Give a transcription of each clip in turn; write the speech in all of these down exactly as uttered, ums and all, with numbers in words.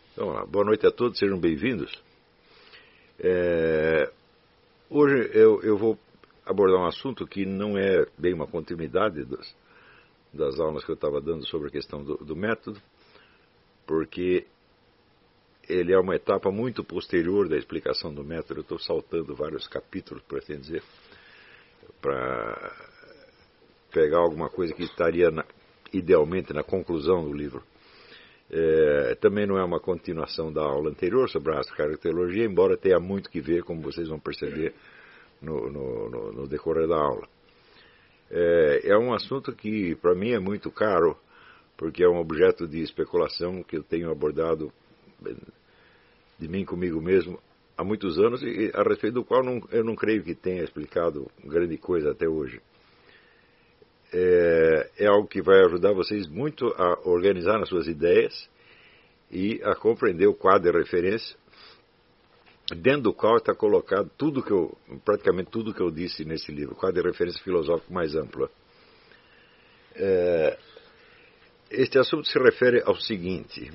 Então, lá, boa noite a todos, sejam bem-vindos. É, hoje eu, eu vou abordar um assunto que não é bem uma continuidade das, das aulas que eu estava dando sobre a questão do, do método, porque ele é uma etapa muito posterior da explicação do método. Eu estou saltando vários capítulos, por assim dizer, para pegar alguma coisa que estaria na, idealmente na conclusão do livro. É, também não é uma continuação da aula anterior sobre a astrocaracterologia, embora tenha muito que ver, como vocês vão perceber no, no, no, no decorrer da aula. É, é um assunto que para mim é muito caro, porque é um objeto de especulação que eu tenho abordado de mim comigo mesmo há muitos anos e a respeito do qual não, eu não creio que tenha explicado grande coisa até hoje. É, é algo que vai ajudar vocês muito a organizar as suas ideias e a compreender o quadro de referência, dentro do qual está colocado tudo que eu, praticamente tudo que eu disse nesse livro, o quadro de referência filosófico mais amplo. É, este assunto se refere ao seguinte: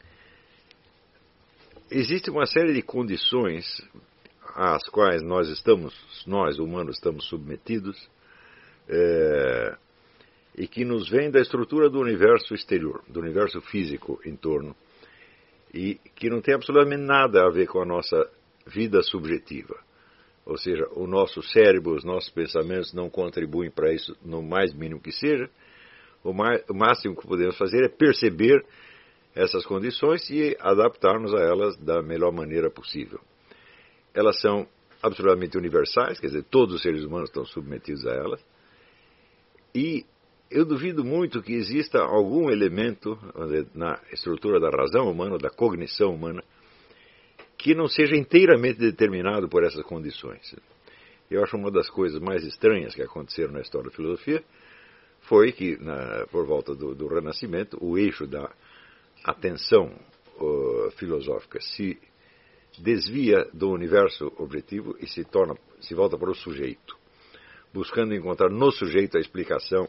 existe uma série de condições às quais nós estamos, nós humanos estamos submetidos, É, e que nos vem da estrutura do universo exterior, do universo físico em torno, e que não tem absolutamente nada a ver com a nossa vida subjetiva. Ou seja, o nosso cérebro, os nossos pensamentos não contribuem para isso no mais mínimo que seja. O, mais, o máximo que podemos fazer é perceber essas condições e adaptar-nos a elas da melhor maneira possível. Elas são absolutamente universais, quer dizer, todos os seres humanos estão submetidos a elas. E eu duvido muito que exista algum elemento na estrutura da razão humana, da cognição humana, que não seja inteiramente determinado por essas condições. Eu acho uma das coisas mais estranhas que aconteceram na história da filosofia foi que, na, por volta do, do Renascimento, o eixo da atenção uh, filosófica se desvia do universo objetivo e se torna, se volta para o sujeito, buscando encontrar no sujeito a explicação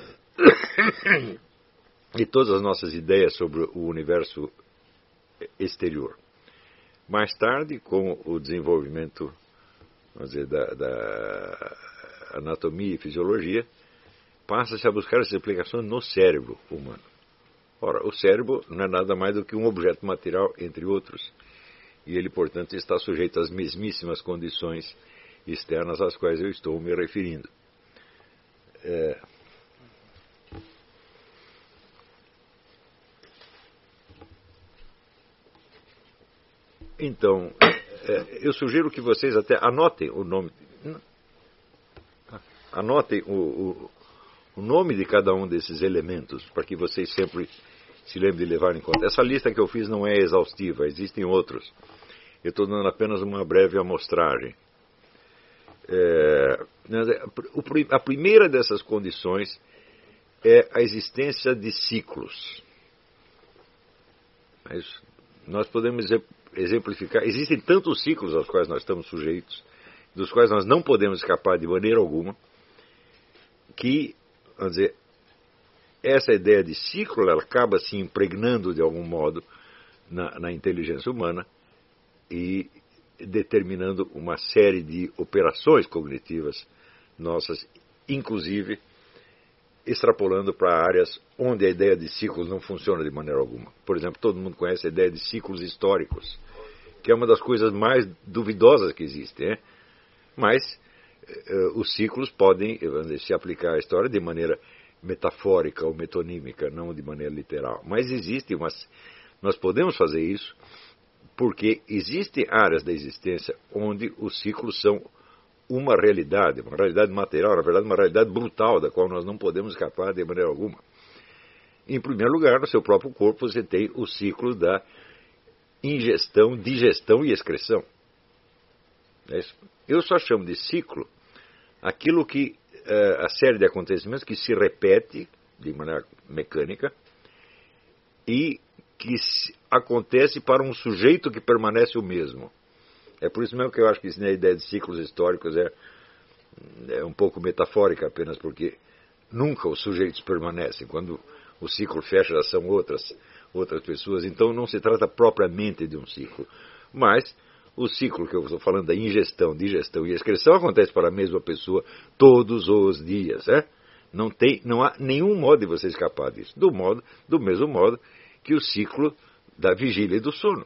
de todas as nossas ideias sobre o universo exterior. Mais tarde, com o desenvolvimento, vamos dizer, da, da anatomia e fisiologia, passa-se a buscar essas explicações no cérebro humano. Ora, o cérebro não é nada mais do que um objeto material, entre outros, e ele, portanto, está sujeito às mesmíssimas condições externas às quais eu estou me referindo. É... Então, é, eu sugiro que vocês até anotem o nome, anotem o, o, o nome de cada um desses elementos, para que vocês sempre se lembrem de levar em conta. Essa lista que eu fiz não é exaustiva, existem outros. Eu estou dando apenas uma breve amostragem. É, a primeira dessas condições é a existência de ciclos. Mas nós podemos exemplificar. Existem tantos ciclos aos quais nós estamos sujeitos, dos quais nós não podemos escapar de maneira alguma, que, vamos dizer, essa ideia de ciclo ela acaba se impregnando de algum modo na, na inteligência humana e determinando uma série de operações cognitivas nossas, inclusive extrapolando para áreas onde a ideia de ciclos não funciona de maneira alguma. Por exemplo, todo mundo conhece a ideia de ciclos históricos, que é uma das coisas mais duvidosas que existem, né? Mas eh, os ciclos podem dizer, se aplicar à história de maneira metafórica ou metonímica, não de maneira literal. Mas existe, mas nós podemos fazer isso porque existem áreas da existência onde os ciclos são uma realidade, uma realidade material, na verdade uma realidade brutal, da qual nós não podemos escapar de maneira alguma. Em primeiro lugar, no seu próprio corpo você tem o ciclo da ingestão, digestão e excreção. Eu só chamo de ciclo aquilo que, a série de acontecimentos que se repete de maneira mecânica e que acontece para um sujeito que permanece o mesmo. É por isso mesmo que eu acho que a ideia de ciclos históricos é, é um pouco metafórica apenas, porque nunca os sujeitos permanecem. Quando o ciclo fecha, já são outras, outras pessoas. Então não se trata propriamente de um ciclo. Mas o ciclo que eu estou falando da ingestão, digestão e excreção acontece para a mesma pessoa todos os dias. É? Não, tem, não há nenhum modo de você escapar disso. Do, modo, do mesmo modo que o ciclo da vigília e do sono.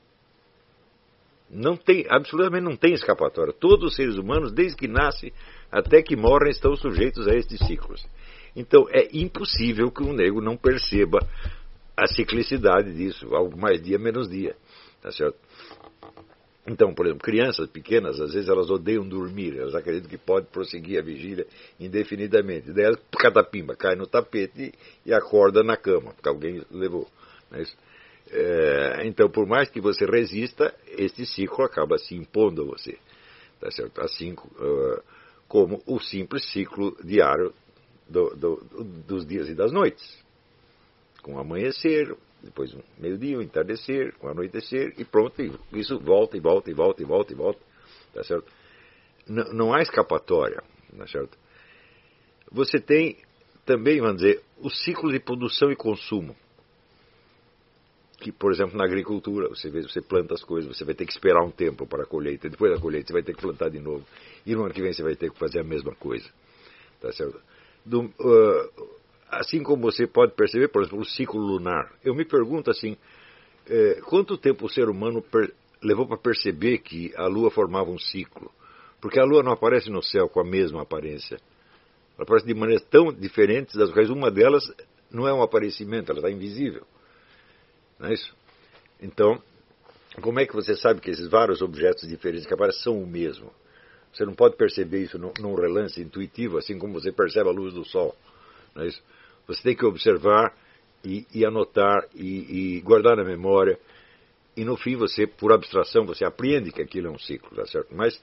Não tem, absolutamente não tem escapatória. Todos os seres humanos, desde que nascem até que morrem, estão sujeitos a estes ciclos. Então é impossível que um nego não perceba a ciclicidade disso, algo mais dia menos dia. Tá certo? Então, por exemplo, crianças pequenas, às vezes elas odeiam dormir, elas acreditam que pode prosseguir a vigília indefinidamente. Daí elas, catapimba, cai no tapete e acorda na cama, porque alguém levou. Não é isso? É, então, por mais que você resista, este ciclo acaba se impondo a você, tá certo? Assim uh, como o simples ciclo diário do, do, do, dos dias e das noites, com o amanhecer, depois um meio-dia, um entardecer, com o anoitecer e pronto, e isso volta e volta e volta e volta e volta, tá certo? Não, não há escapatória, tá certo? Você tem também, vamos dizer, os ciclos de produção e consumo. Que, por exemplo, na agricultura, você, vê, você planta as coisas, você vai ter que esperar um tempo para a colheita, depois da colheita você vai ter que plantar de novo, e no ano que vem você vai ter que fazer a mesma coisa. Tá certo? Do, uh, assim como você pode perceber, por exemplo, o ciclo lunar. Eu me pergunto assim, eh, quanto tempo o ser humano per, levou para perceber que a Lua formava um ciclo? Porque a Lua não aparece no céu com a mesma aparência. Ela aparece de maneiras tão diferentes, das quais uma delas não é um aparecimento, ela está invisível. Não é isso? Então, como é que você sabe que esses vários objetos diferentes que aparecem são o mesmo? Você não pode perceber isso num, num relance intuitivo, assim como você percebe a luz do sol. Não é isso? Você tem que observar e, e anotar e, e guardar na memória. E no fim, você, por abstração, você apreende que aquilo é um ciclo, tá certo? Mas,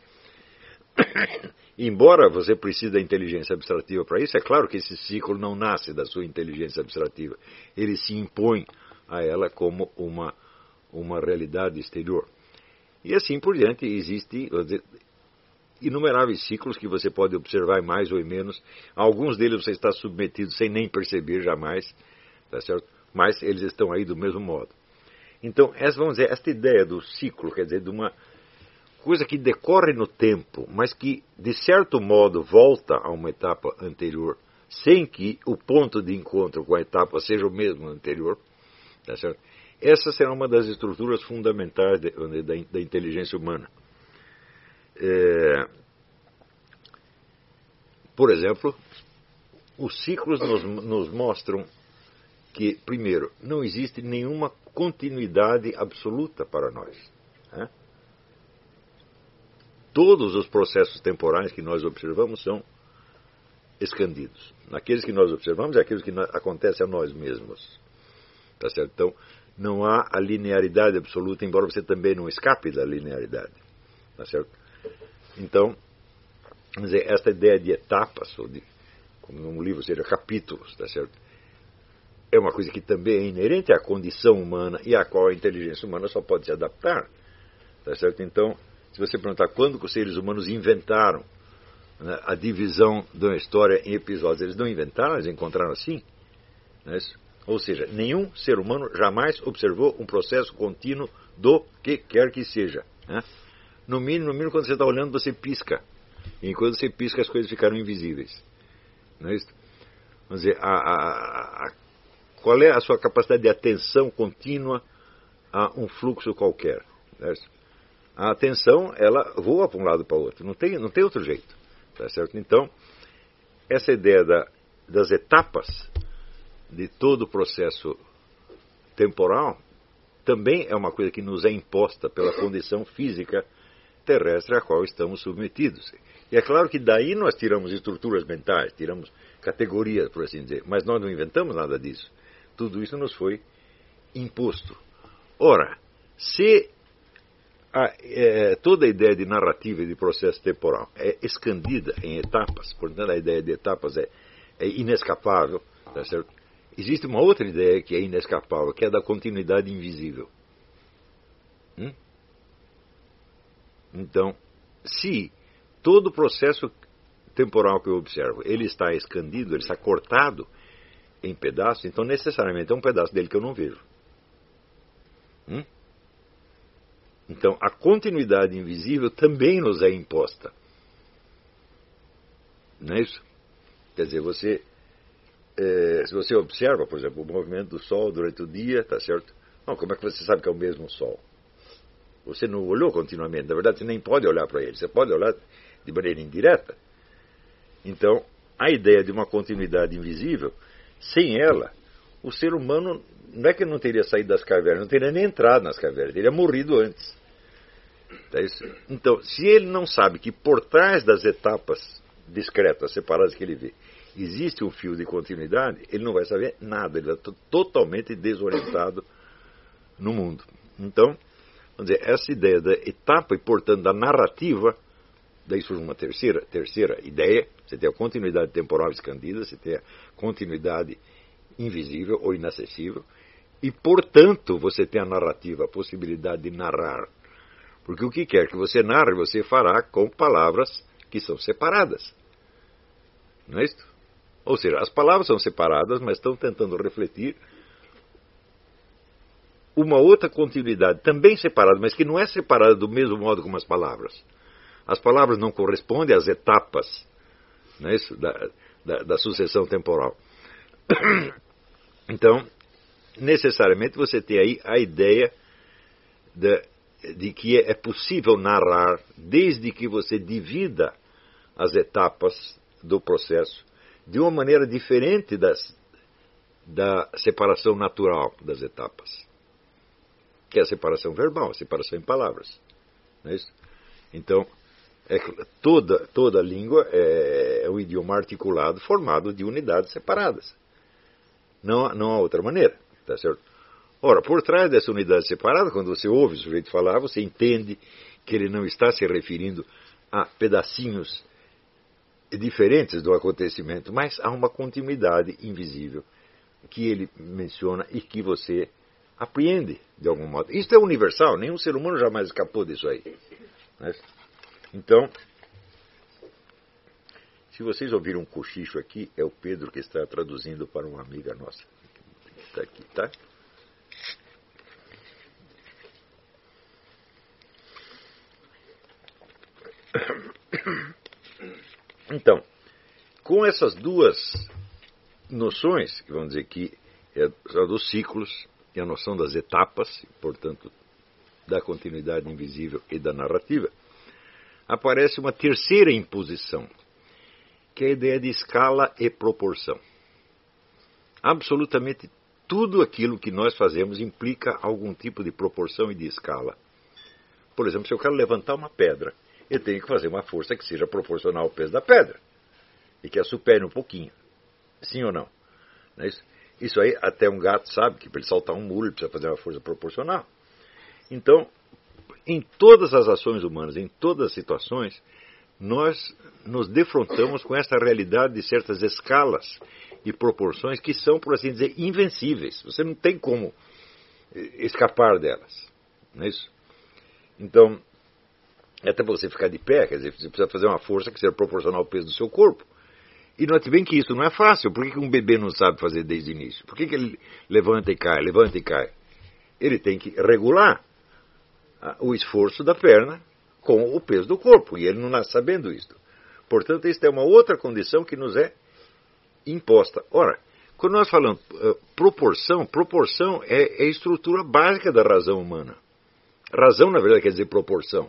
embora você precise da inteligência abstrativa para isso, é claro que esse ciclo não nasce da sua inteligência abstrativa. Ele se impõe a ela como uma, uma realidade exterior. E assim por diante, existem inumeráveis ciclos que você pode observar mais ou menos. Alguns deles você está submetido sem nem perceber jamais, tá certo? Mas eles estão aí do mesmo modo. Então, essa, vamos dizer, esta ideia do ciclo, quer dizer, de uma coisa que decorre no tempo, mas que, de certo modo, volta a uma etapa anterior, sem que o ponto de encontro com a etapa seja o mesmo anterior. Tá certo? Essa será uma das estruturas fundamentais de, da, da inteligência humana. É, por exemplo, os ciclos nos, nos mostram que, primeiro, não existe nenhuma continuidade absoluta para nós. Né? Todos os processos temporais que nós observamos são escandidos. Aqueles que nós observamos é aqueles que acontecem a nós mesmos. Tá certo? Então, não há a linearidade absoluta, embora você também não escape da linearidade. Tá certo? Então, vamos dizer, esta ideia de etapas, ou de, como num livro seja capítulos, tá certo? É uma coisa que também é inerente à condição humana e à qual a inteligência humana só pode se adaptar. Tá certo? Então, se você perguntar quando que os seres humanos inventaram, né, a divisão da história em episódios, eles não inventaram, eles encontraram assim. Não é isso? Ou seja, nenhum ser humano jamais observou um processo contínuo do que quer que seja. Né? No mínimo, no mínimo, quando você está olhando, você pisca. E enquanto você pisca, as coisas ficaram invisíveis. Não é isso? Vamos dizer, a, a, a, qual é a sua capacidade de atenção contínua a um fluxo qualquer? Não é isso? A atenção, ela voa para um lado para o outro. Não tem, não tem outro jeito. Tá certo? Então, essa ideia da, das etapas de todo o processo temporal também é uma coisa que nos é imposta pela condição física terrestre a qual estamos submetidos. E é claro que daí nós tiramos estruturas mentais, tiramos categorias, por assim dizer, mas nós não inventamos nada disso. Tudo isso nos foi imposto. Ora, se a, é, toda a ideia de narrativa e de processo temporal é escandida em etapas, portanto a ideia de etapas é, é inescapável, tá certo? Existe uma outra ideia que é inescapável, que é da continuidade invisível. Hum? Então, se todo o processo temporal que eu observo, ele está escandido, ele está cortado em pedaços, então necessariamente é um pedaço dele que eu não vejo. Hum? Então, a continuidade invisível também nos é imposta. Não é isso? Quer dizer, você, é, se você observa, por exemplo, o movimento do Sol durante o dia, tá certo? Não, como é que você sabe que é o mesmo Sol? Você não olhou continuamente. Na verdade, você nem pode olhar para ele. Você pode olhar de maneira indireta. Então, a ideia de uma continuidade invisível, sem ela, o ser humano não é que não teria saído das cavernas, não teria nem entrado nas cavernas, teria morrido antes. Então, se ele não sabe que por trás das etapas discretas, separadas que ele vê, existe um fio de continuidade, ele não vai saber nada, ele está totalmente desorientado no mundo. Então, vamos dizer, essa ideia da etapa e, portanto, da narrativa, daí surge uma terceira, terceira ideia, você tem a continuidade temporal escandida, você tem a continuidade invisível ou inacessível, e, portanto, você tem a narrativa, a possibilidade de narrar. Porque o que quer que você narre, você fará com palavras que são separadas. Não é isso? Ou seja, as palavras são separadas, mas estão tentando refletir uma outra continuidade, também separada, mas que não é separada do mesmo modo como as palavras. As palavras não correspondem às etapas, não é isso? Da, da, da sucessão temporal. Então, necessariamente você tem aí a ideia de, de que é possível narrar desde que você divida as etapas do processo de uma maneira diferente das, da separação natural das etapas, que é a separação verbal, a separação em palavras. Não é isso? Então, é, toda, toda língua é, é um idioma articulado formado de unidades separadas. Não, não há outra maneira. Tá certo? Ora, por trás dessa unidade separada, quando você ouve o sujeito falar, você entende que ele não está se referindo a pedacinhos diferentes do acontecimento, mas há uma continuidade invisível que ele menciona e que você apreende de algum modo. Isso é universal, nenhum ser humano jamais escapou disso aí. Né? Então, se vocês ouviram um cochicho aqui, é o Pedro que está traduzindo para uma amiga nossa. Está aqui, tá? Então, com essas duas noções, que vamos dizer que é a dos ciclos e a noção das etapas, portanto, da continuidade invisível e da narrativa, aparece uma terceira imposição, que é a ideia de escala e proporção. Absolutamente tudo aquilo que nós fazemos implica algum tipo de proporção e de escala. Por exemplo, se eu quero levantar uma pedra, eu tenho que fazer uma força que seja proporcional ao peso da pedra e que a supere um pouquinho. Sim ou não? Não é isso? Isso aí até um gato sabe que para ele saltar um muro ele precisa fazer uma força proporcional. Então, em todas as ações humanas, em todas as situações, nós nos defrontamos com essa realidade de certas escalas e proporções que são, por assim dizer, invencíveis. Você não tem como escapar delas. Não é isso? Então, até para você ficar de pé, quer dizer, você precisa fazer uma força que seja proporcional ao peso do seu corpo. E note bem que isso não é fácil. Por que um bebê não sabe fazer desde o início? Por que ele levanta e cai, levanta e cai? Ele tem que regular o esforço da perna com o peso do corpo. E ele não nasce sabendo isto. Portanto, esta é uma outra condição que nos é imposta. Ora, quando nós falamos uh, proporção, proporção é, é a estrutura básica da razão humana. Razão, na verdade, quer dizer proporção.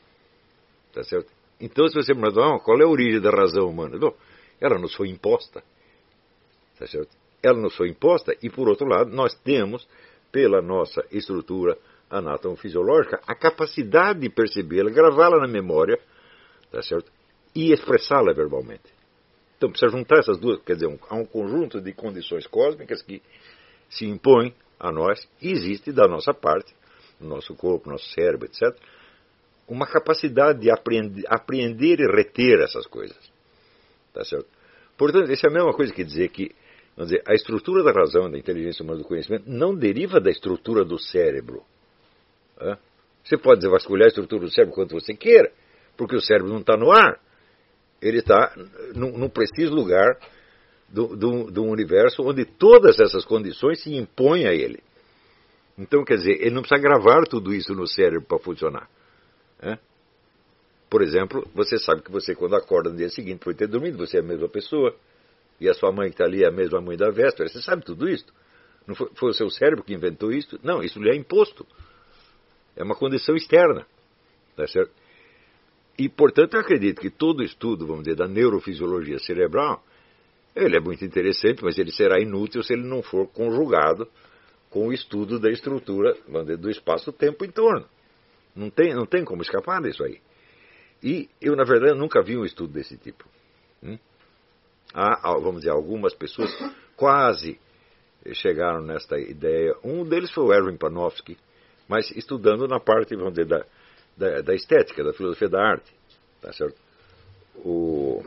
Tá certo? Então, se você me perguntar, qual é a origem da razão humana? Bom, ela nos foi imposta. Tá certo? Ela nos foi imposta e, por outro lado, nós temos, pela nossa estrutura anatomofisiológica, a capacidade de percebê-la, gravá-la na memória, tá certo? E expressá-la verbalmente. Então, precisa juntar essas duas, quer dizer, um, há um conjunto de condições cósmicas que se impõem a nós, e existe da nossa parte, no nosso corpo, no nosso cérebro, etcétera, uma capacidade de apreender, apreender e reter essas coisas. Tá certo? Portanto, isso é a mesma coisa que dizer que, vamos dizer, a estrutura da razão, da inteligência humana, do conhecimento, não deriva da estrutura do cérebro. Hã? Você pode vasculhar a estrutura do cérebro quanto você queira, porque o cérebro não está no ar. Ele está num, num preciso lugar do, do, do universo onde todas essas condições se impõem a ele. Então, quer dizer, ele não precisa gravar tudo isso no cérebro para funcionar. Né? Por exemplo, você sabe que você, quando acorda no dia seguinte, foi ter dormido, você é a mesma pessoa, e a sua mãe que está ali é a mesma mãe da véspera. Você sabe tudo isso? Não foi, foi o seu cérebro que inventou isso? Não, isso lhe é imposto. É uma condição externa. Tá certo? E, portanto, eu acredito que todo estudo, vamos dizer, da neurofisiologia cerebral, ele é muito interessante, mas ele será inútil se ele não for conjugado com o estudo da estrutura, vamos dizer, do espaço-tempo em torno. Não tem, não tem como escapar disso aí. E eu, na verdade, nunca vi um estudo desse tipo. Hum? Há, vamos dizer, algumas pessoas quase chegaram nesta ideia. Um deles foi o Erwin Panofsky, mas estudando na parte, vamos dizer, da, da, da estética, da filosofia da arte. Tá certo? O...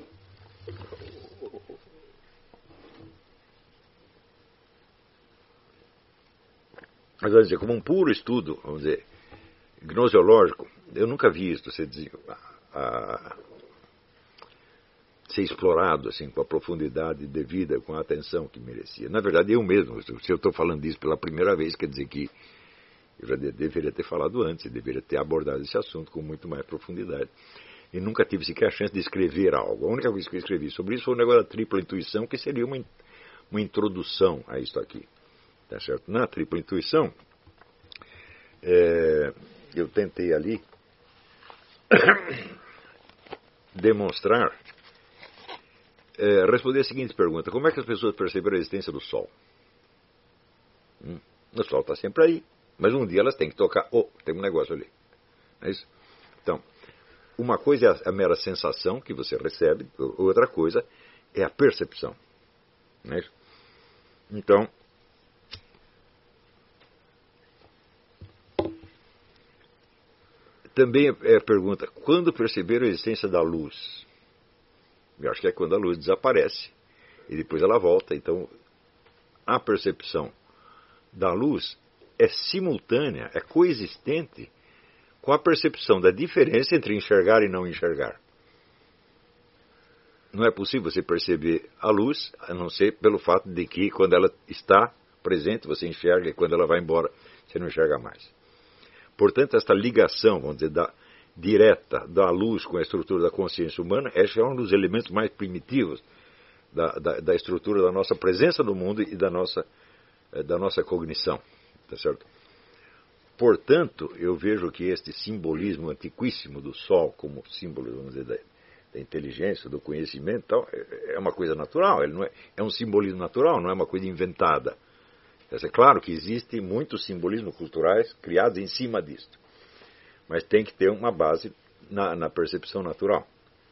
Mas, vamos dizer, como um puro estudo, vamos dizer, gnosiológico, eu nunca vi isso ser, a, a, ser explorado assim, com a profundidade devida, com a atenção que merecia. Na verdade, eu mesmo, se eu estou falando disso pela primeira vez, quer dizer que eu já de, deveria ter falado antes, deveria ter abordado esse assunto com muito mais profundidade. E nunca tive sequer a chance de escrever algo. A única coisa que eu escrevi sobre isso foi o negócio da tripla intuição, que seria uma, uma introdução a isso aqui. Tá certo? Na tripla intuição, é, eu tentei ali demonstrar, é, responder a seguinte pergunta: como é que as pessoas perceberam a existência do Sol? Hum, o Sol está sempre aí, mas um dia elas têm que tocar, oh, tem um negócio ali. É isso? Então, uma coisa é a mera sensação que você recebe, outra coisa é a percepção. Não é isso? Então, também é a pergunta: quando perceberam a existência da luz? Eu acho que é quando a luz desaparece e depois ela volta. Então, a percepção da luz é simultânea, é coexistente com a percepção da diferença entre enxergar e não enxergar. Não é possível você perceber a luz, a não ser pelo fato de que, quando ela está presente, você enxerga, e quando ela vai embora, você não enxerga mais. Portanto, esta ligação, vamos dizer, da, direta da luz com a estrutura da consciência humana, esse é um dos elementos mais primitivos da, da, da estrutura da nossa presença no mundo e da nossa, da nossa cognição. Tá certo? Portanto, eu vejo que este simbolismo antiquíssimo do Sol, como símbolo, vamos dizer, da, da inteligência, do conhecimento, tal, é uma coisa natural. Ele não é, é um simbolismo natural, não é uma coisa inventada. É claro que existem muitos simbolismos culturais criados em cima disto, mas tem que ter uma base na, na percepção natural.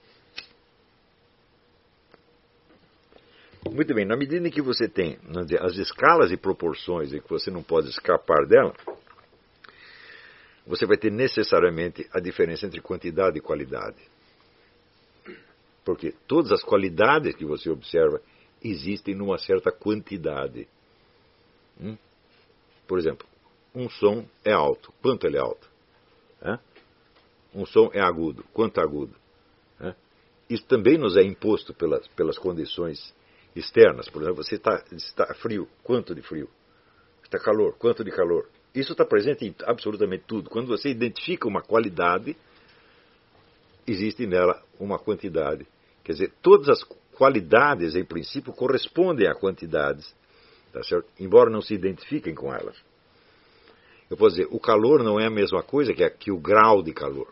Muito bem, na medida em que você tem as escalas e proporções e que você não pode escapar dela, você vai ter necessariamente a diferença entre quantidade e qualidade. Porque todas as qualidades que você observa existem numa certa quantidade. Hum? Por exemplo, um som é alto. Quanto ele é alto? É? Um som é agudo. Quanto agudo? É? Isso também nos é imposto pelas, pelas condições externas. Por exemplo, você está, está frio. Quanto de frio? Está calor. Quanto de calor? Isso está presente em absolutamente tudo. Quando você identifica uma qualidade, existe nela uma quantidade. Quer dizer, todas as qualidades, em princípio, correspondem a quantidades, tá certo? Embora não se identifiquem com elas. Eu posso dizer, o calor não é a mesma coisa que, a, que o grau de calor.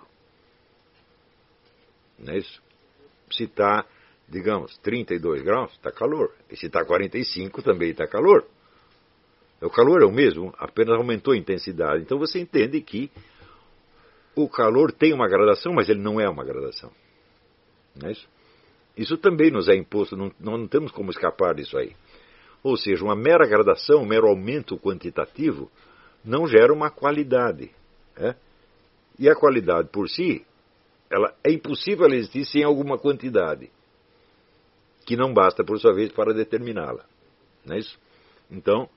Não é isso? Se está, digamos, trinta e dois graus, está calor. E se está quarenta e cinco, também está calor. O calor é o mesmo, apenas aumentou a intensidade. Então você entende que o calor tem uma gradação, mas ele não é uma gradação. Não é isso? Isso também nos é imposto, não, não temos como escapar disso aí. Ou seja, uma mera gradação, um mero aumento quantitativo, não gera uma qualidade. É? E a qualidade por si, ela, é impossível ela existir sem alguma quantidade, que não basta, por sua vez, para determiná-la. Não é isso? Então,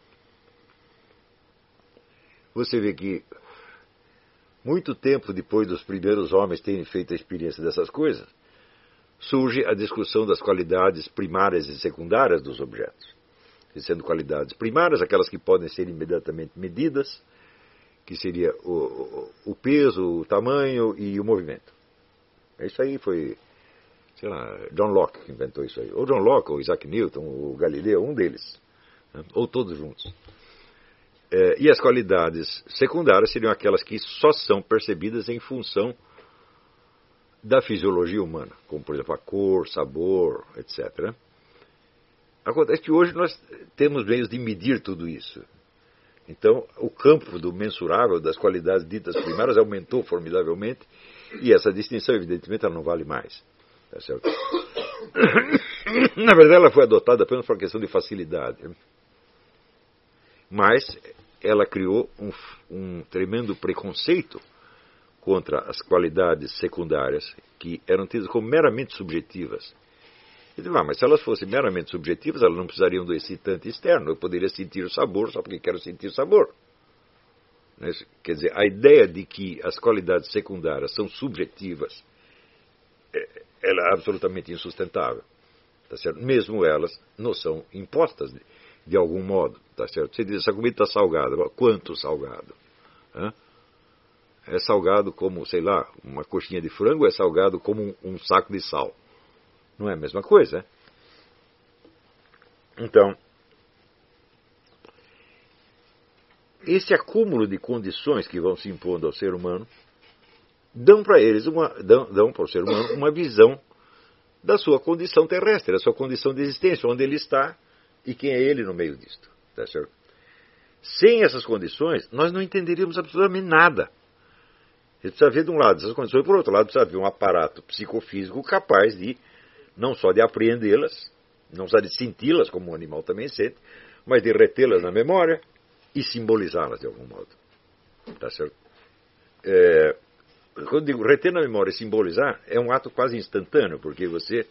você vê que muito tempo depois dos primeiros homens terem feito a experiência dessas coisas, surge a discussão das qualidades primárias e secundárias dos objetos. sendo qualidades primárias, aquelas que podem ser imediatamente medidas, que seria o, o peso, o tamanho e o movimento. Isso aí foi, sei lá, John Locke que inventou isso aí. Ou John Locke, ou Isaac Newton, ou Galileu, um deles. Né? Ou todos juntos. É, e as qualidades secundárias seriam aquelas que só são percebidas em função da fisiologia humana, como, por exemplo, a cor, sabor, etcétera. Acontece que hoje nós temos meios de medir tudo isso. Então, o campo do mensurável das qualidades ditas primárias aumentou formidavelmente e essa distinção, evidentemente, ela não vale mais. Tá certo? Na verdade, ela foi adotada apenas por uma questão de facilidade. Mas ela criou um, um tremendo preconceito contra as qualidades secundárias, que eram tidas como meramente subjetivas. E digo, ah, mas se elas fossem meramente subjetivas, elas não precisariam do excitante externo. Eu poderia sentir o sabor só porque quero sentir o sabor. Quer dizer, a ideia de que as qualidades secundárias são subjetivas, ela é absolutamente insustentável. Tá certo? Mesmo elas não são impostas de, de algum modo. Tá certo? Você diz, essa comida está salgada. Quanto salgado? Hã? É salgado como, sei lá, uma coxinha de frango, ou é salgado como um, um saco de sal? Não é a mesma coisa, né? Então, esse acúmulo de condições que vão se impondo ao ser humano dão para eles uma, dão, dão para o ser humano uma visão da sua condição terrestre, da sua condição de existência, onde ele está e quem é ele no meio disto. Tá certo? Sem essas condições, nós não entenderíamos absolutamente nada. Ele precisa ver de um lado essas condições, e por outro lado precisa ver um aparato psicofísico capaz de não só de apreendê-las, não só de senti-las, como um animal também sente, mas de retê-las na memória e simbolizá-las de algum modo. Tá certo? É, quando digo reter na memória e simbolizar, é um ato quase instantâneo, porque você,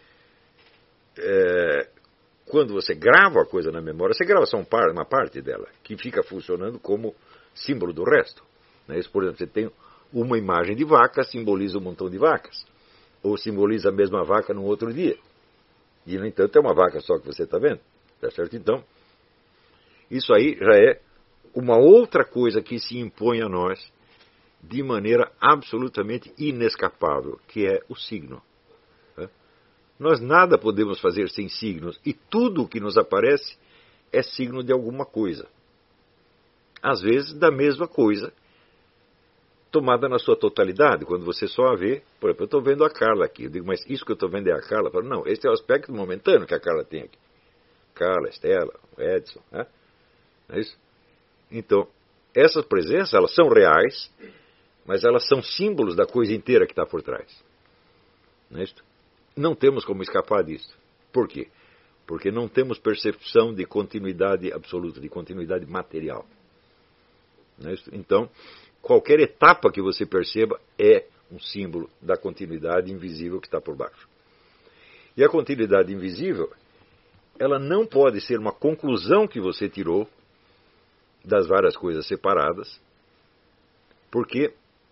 é, quando você grava a coisa na memória, você grava só uma parte dela, que fica funcionando como símbolo do resto. Né? Isso, por exemplo, você tem uma imagem de vaca, simboliza um montão de vacas. Ou simboliza a mesma vaca num outro dia. E, no entanto, é uma vaca só que você está vendo. Tá certo? Então, isso aí já é uma outra coisa que se impõe a nós de maneira absolutamente inescapável, que é o signo. Tá? Nós nada podemos fazer sem signos, e tudo o que nos aparece é signo de alguma coisa. Às vezes, da mesma coisa, tomada na sua totalidade, quando você só a vê. Por exemplo, eu estou vendo a Carla aqui, eu digo, mas isso que eu estou vendo é a Carla? Eu falo, não, esse é o aspecto momentâneo que a Carla tem aqui. Carla, Estela, Edson, né? Não é isso? Então, essas presenças, elas são reais, mas elas são símbolos da coisa inteira que está por trás. Não é isso? Não temos como escapar disso. Por quê? Porque não temos percepção de continuidade absoluta, de continuidade material. Não é isso? Então, qualquer etapa que você perceba é um símbolo da continuidade invisível que está por baixo. E a continuidade invisível, ela não pode ser uma conclusão que você tirou das várias coisas separadas, porque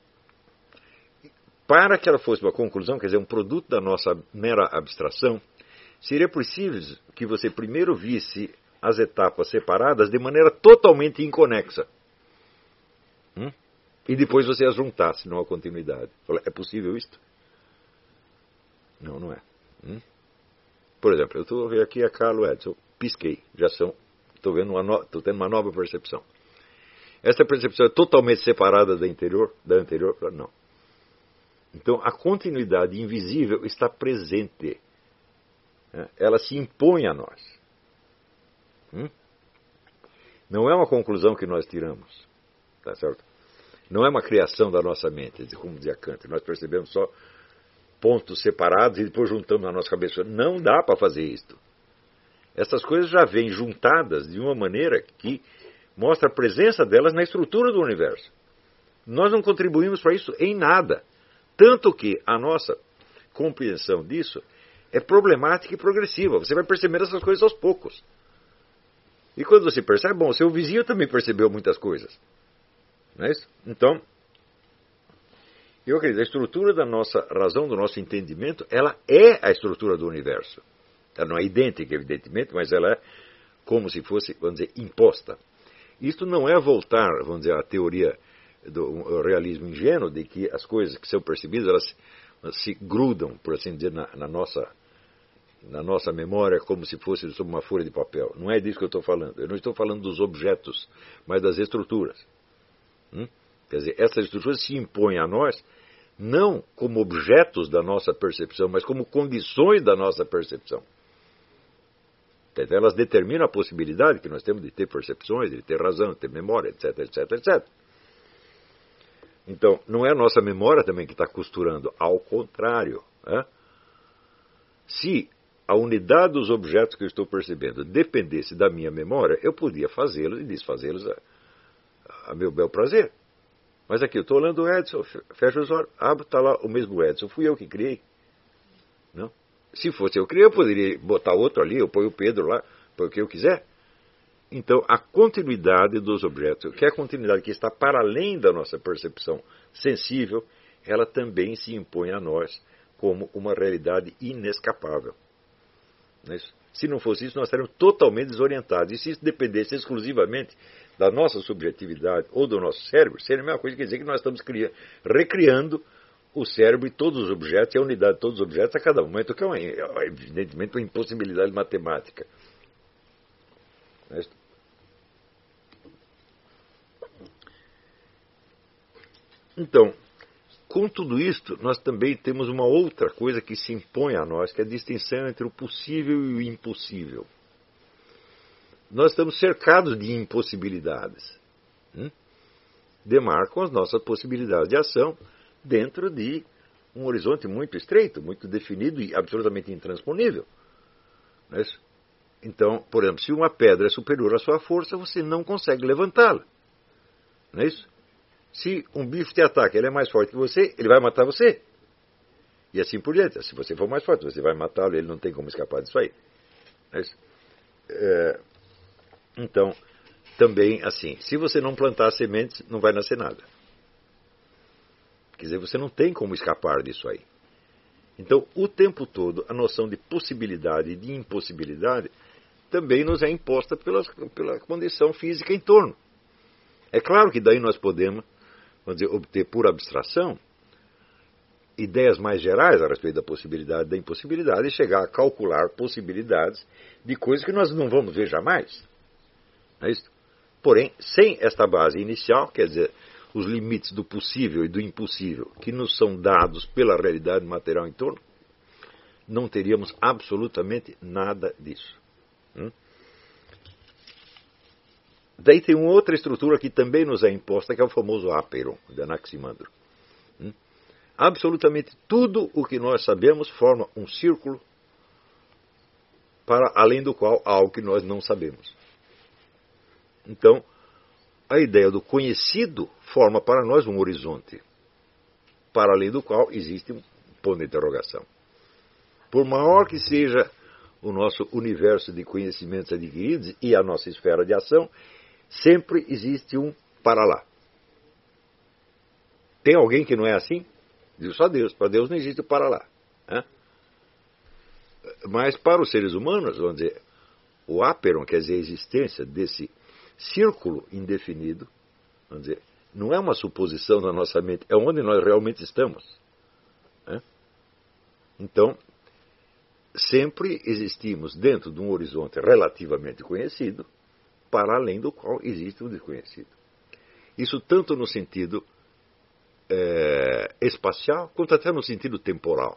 para que ela fosse uma conclusão, quer dizer, um produto da nossa mera abstração, seria preciso que você primeiro visse as etapas separadas de maneira totalmente inconexa. Hum? E depois você as juntasse numa continuidade. É possível isto? Não, não é. Hum? Por exemplo, eu estou vendo aqui a Carla Edson, pisquei, já são, estou vendo uma no, estou tendo uma nova percepção. Essa percepção é totalmente separada da anterior? Da anterior? Não. Então, a continuidade invisível está presente. Ela se impõe a nós. Hum? Não é uma conclusão que nós tiramos. Tá certo? Não é uma criação da nossa mente, como dizia Kant. Nós percebemos só pontos separados e depois juntamos na nossa cabeça. Não dá para fazer isto. Essas coisas já vêm juntadas de uma maneira que mostra a presença delas na estrutura do universo. Nós não contribuímos para isso em nada. Tanto que a nossa compreensão disso é problemática e progressiva. Você vai percebendo essas coisas aos poucos. E quando você percebe, bom, seu vizinho também percebeu muitas coisas. Não é isso? Então, eu acredito, a estrutura da nossa razão, do nosso entendimento, ela é a estrutura do universo. Ela não é idêntica, evidentemente, mas ela é como se fosse, vamos dizer, imposta. Isto não é voltar, vamos dizer, à teoria do realismo ingênuo, de que as coisas que são percebidas, elas, elas se grudam, por assim dizer, na, na, nossa, na nossa memória, como se fosse sobre uma folha de papel. Não é disso que eu estou falando. Eu não estou falando dos objetos, mas das estruturas. Hum? Quer dizer, essas estruturas se impõem a nós, não como objetos da nossa percepção, mas como condições da nossa percepção. Então, elas determinam a possibilidade que nós temos de ter percepções, de ter razão, de ter memória, etc, etc, etcétera. Então, não é a nossa memória também que está costurando, ao contrário. Né? Se a unidade dos objetos que eu estou percebendo dependesse da minha memória, eu podia fazê-los e desfazê-los a, a meu bel prazer. Mas aqui, eu estou olhando o Edson, fecho os olhos, abro, está lá o mesmo Edson, fui eu que criei. Não? Se fosse eu que criei, eu poderia botar outro ali, eu ponho o Pedro lá, põe o que eu quiser. Então, a continuidade dos objetos, que é a continuidade que está para além da nossa percepção sensível, ela também se impõe a nós como uma realidade inescapável. Não é isso? Se não fosse isso, nós estaríamos totalmente desorientados. E se isso dependesse exclusivamente da nossa subjetividade ou do nosso cérebro, seria a mesma coisa que dizer que nós estamos criando, recriando o cérebro e todos os objetos, e a unidade de todos os objetos a cada momento, o que é, uma, é evidentemente uma impossibilidade matemática. Não é isso? Então, com tudo isto, nós também temos uma outra coisa que se impõe a nós, que é a distinção entre o possível e o impossível. Nós estamos cercados de impossibilidades. Hum? Demarcam as nossas possibilidades de ação dentro de um horizonte muito estreito, muito definido e absolutamente intransponível. Não é isso? Então, por exemplo, se uma pedra é superior à sua força, você não consegue levantá-la. Não é isso? Se um bicho te ataca, ele é mais forte que você, ele vai matar você. E assim por diante. Se você for mais forte, você vai matá-lo, ele não tem como escapar disso aí. Não é isso? É, então, também assim, se você não plantar sementes, não vai nascer nada. Quer dizer, você não tem como escapar disso aí. Então, o tempo todo, a noção de possibilidade e de impossibilidade também nos é imposta pelas, pela condição física em torno. É claro que daí nós podemos, vamos dizer, obter por abstração ideias mais gerais a respeito da possibilidade e da impossibilidade e chegar a calcular possibilidades de coisas que nós não vamos ver jamais. Não é isso? Porém, sem esta base inicial, quer dizer, os limites do possível e do impossível que nos são dados pela realidade material em torno, não teríamos absolutamente nada disso. Hum? Daí tem uma outra estrutura que também nos é imposta, que é o famoso áperon, de Anaximandro. Hum? Absolutamente tudo o que nós sabemos forma um círculo para além do qual há algo que nós não sabemos. Então, a ideia do conhecido forma para nós um horizonte, para além do qual existe um ponto de interrogação. Por maior que seja o nosso universo de conhecimentos adquiridos e a nossa esfera de ação, sempre existe um para lá. Tem alguém que não é assim? Diz só Deus. Para Deus não existe o para lá. Né? Mas para os seres humanos, vamos dizer, o áperon, quer dizer, a existência desse círculo indefinido, vamos dizer, não é uma suposição na nossa mente, é onde nós realmente estamos. Né? Então, sempre existimos dentro de um horizonte relativamente conhecido, para além do qual existe um desconhecido. Isso tanto no sentido é, espacial, quanto até no sentido temporal.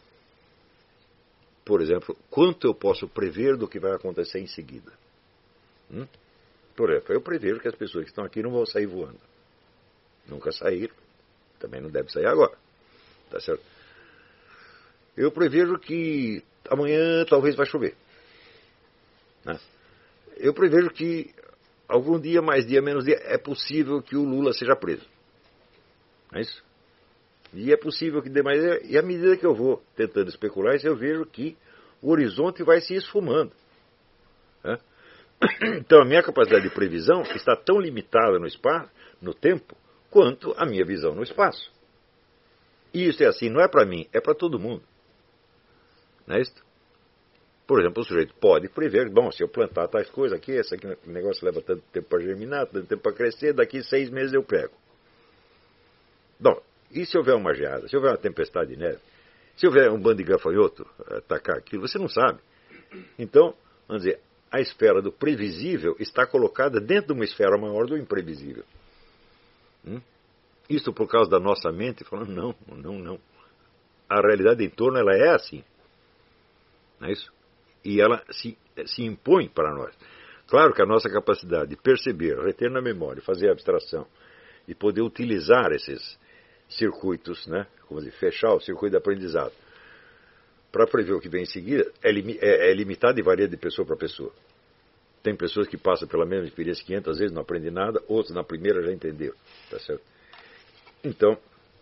Por exemplo, quanto eu posso prever do que vai acontecer em seguida? Hum? Por exemplo, eu prevejo que as pessoas que estão aqui não vão sair voando. Nunca saíram, também não deve sair agora. Tá certo? Eu prevejo que amanhã talvez vai chover. Né? Eu prevejo que algum dia, mais dia, menos dia, é possível que o Lula seja preso. Não é isso? E é possível que dê mais. E à medida que eu vou tentando especular isso, eu vejo que o horizonte vai se esfumando. Né? Então a minha capacidade de previsão está tão limitada no espaço, no tempo, quanto a minha visão no espaço. E isso é assim, não é para mim, é para todo mundo. Não é isso? Por exemplo, o sujeito pode prever, bom, se eu plantar tais coisas aqui, esse aqui, negócio leva tanto tempo para germinar, tanto tempo para crescer, daqui seis meses eu pego. Bom, e se houver uma geada, se houver uma tempestade de neve, se houver um bando de gafanhoto atacar aquilo, você não sabe. Então, vamos dizer, a esfera do previsível está colocada dentro de uma esfera maior do imprevisível. Hum? Isso por causa da nossa mente, falando, não, não, não. A realidade em torno, ela é assim. Não é isso? E ela se, se impõe para nós. Claro que a nossa capacidade de perceber, reter na memória, fazer abstração e poder utilizar esses circuitos, né, como dizer, fechar o circuito de aprendizado para prever o que vem em seguida, é, lim, é, é limitado e varia de pessoa para pessoa. Tem pessoas que passam pela mesma experiência quinhentas vezes, não aprendem nada, outros na primeira já entenderam. Tá certo? Então,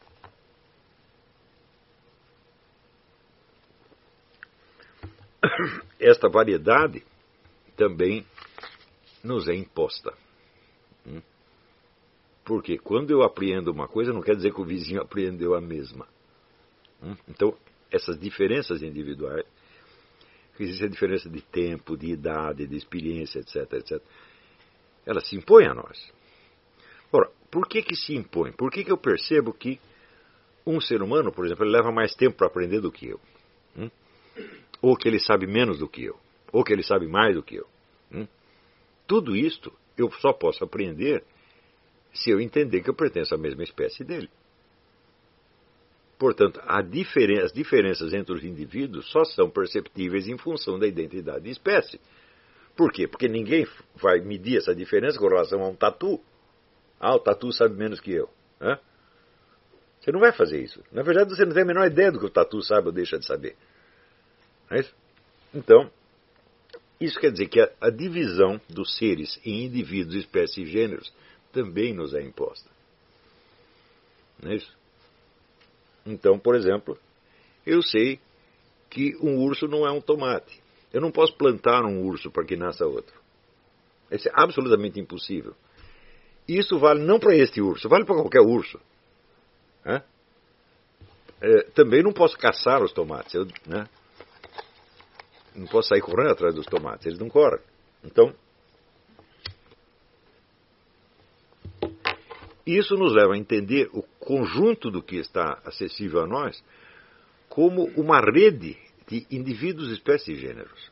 esta variedade também nos é imposta. Porque quando eu apreendo uma coisa, não quer dizer que o vizinho apreendeu a mesma. Então, essas diferenças individuais, que existe a diferença de tempo, de idade, de experiência, etc, etcétera, elas se impõem a nós. Ora, por que que se impõe? Por que que eu percebo que um ser humano, por exemplo, ele leva mais tempo para aprender do que eu? Hum? Ou que ele sabe menos do que eu? Ou que ele sabe mais do que eu? Hum? Tudo isto eu só posso aprender se eu entender que eu pertenço à mesma espécie dele. Portanto, a diferen- as diferenças entre os indivíduos só são perceptíveis em função da identidade de espécie. Por quê? Porque ninguém vai medir essa diferença com relação a um tatu. Ah, o tatu sabe menos que eu. Hã? Você não vai fazer isso. Na verdade, você não tem a menor ideia do que o tatu sabe ou deixa de saber. Não é isso? Então, isso quer dizer que a, a divisão dos seres em indivíduos, espécies e gêneros também nos é imposta. Não é isso? Então, por exemplo, eu sei que um urso não é um tomate. Eu não posso plantar um urso para que nasça outro. Isso é absolutamente impossível. Isso vale não para este urso, vale para qualquer urso. É? É, também não posso caçar os tomates. Eu, né? Não posso sair correndo atrás dos tomates, eles não correm. Então, isso nos leva a entender o conjunto do que está acessível a nós como uma rede de indivíduos, espécies e gêneros.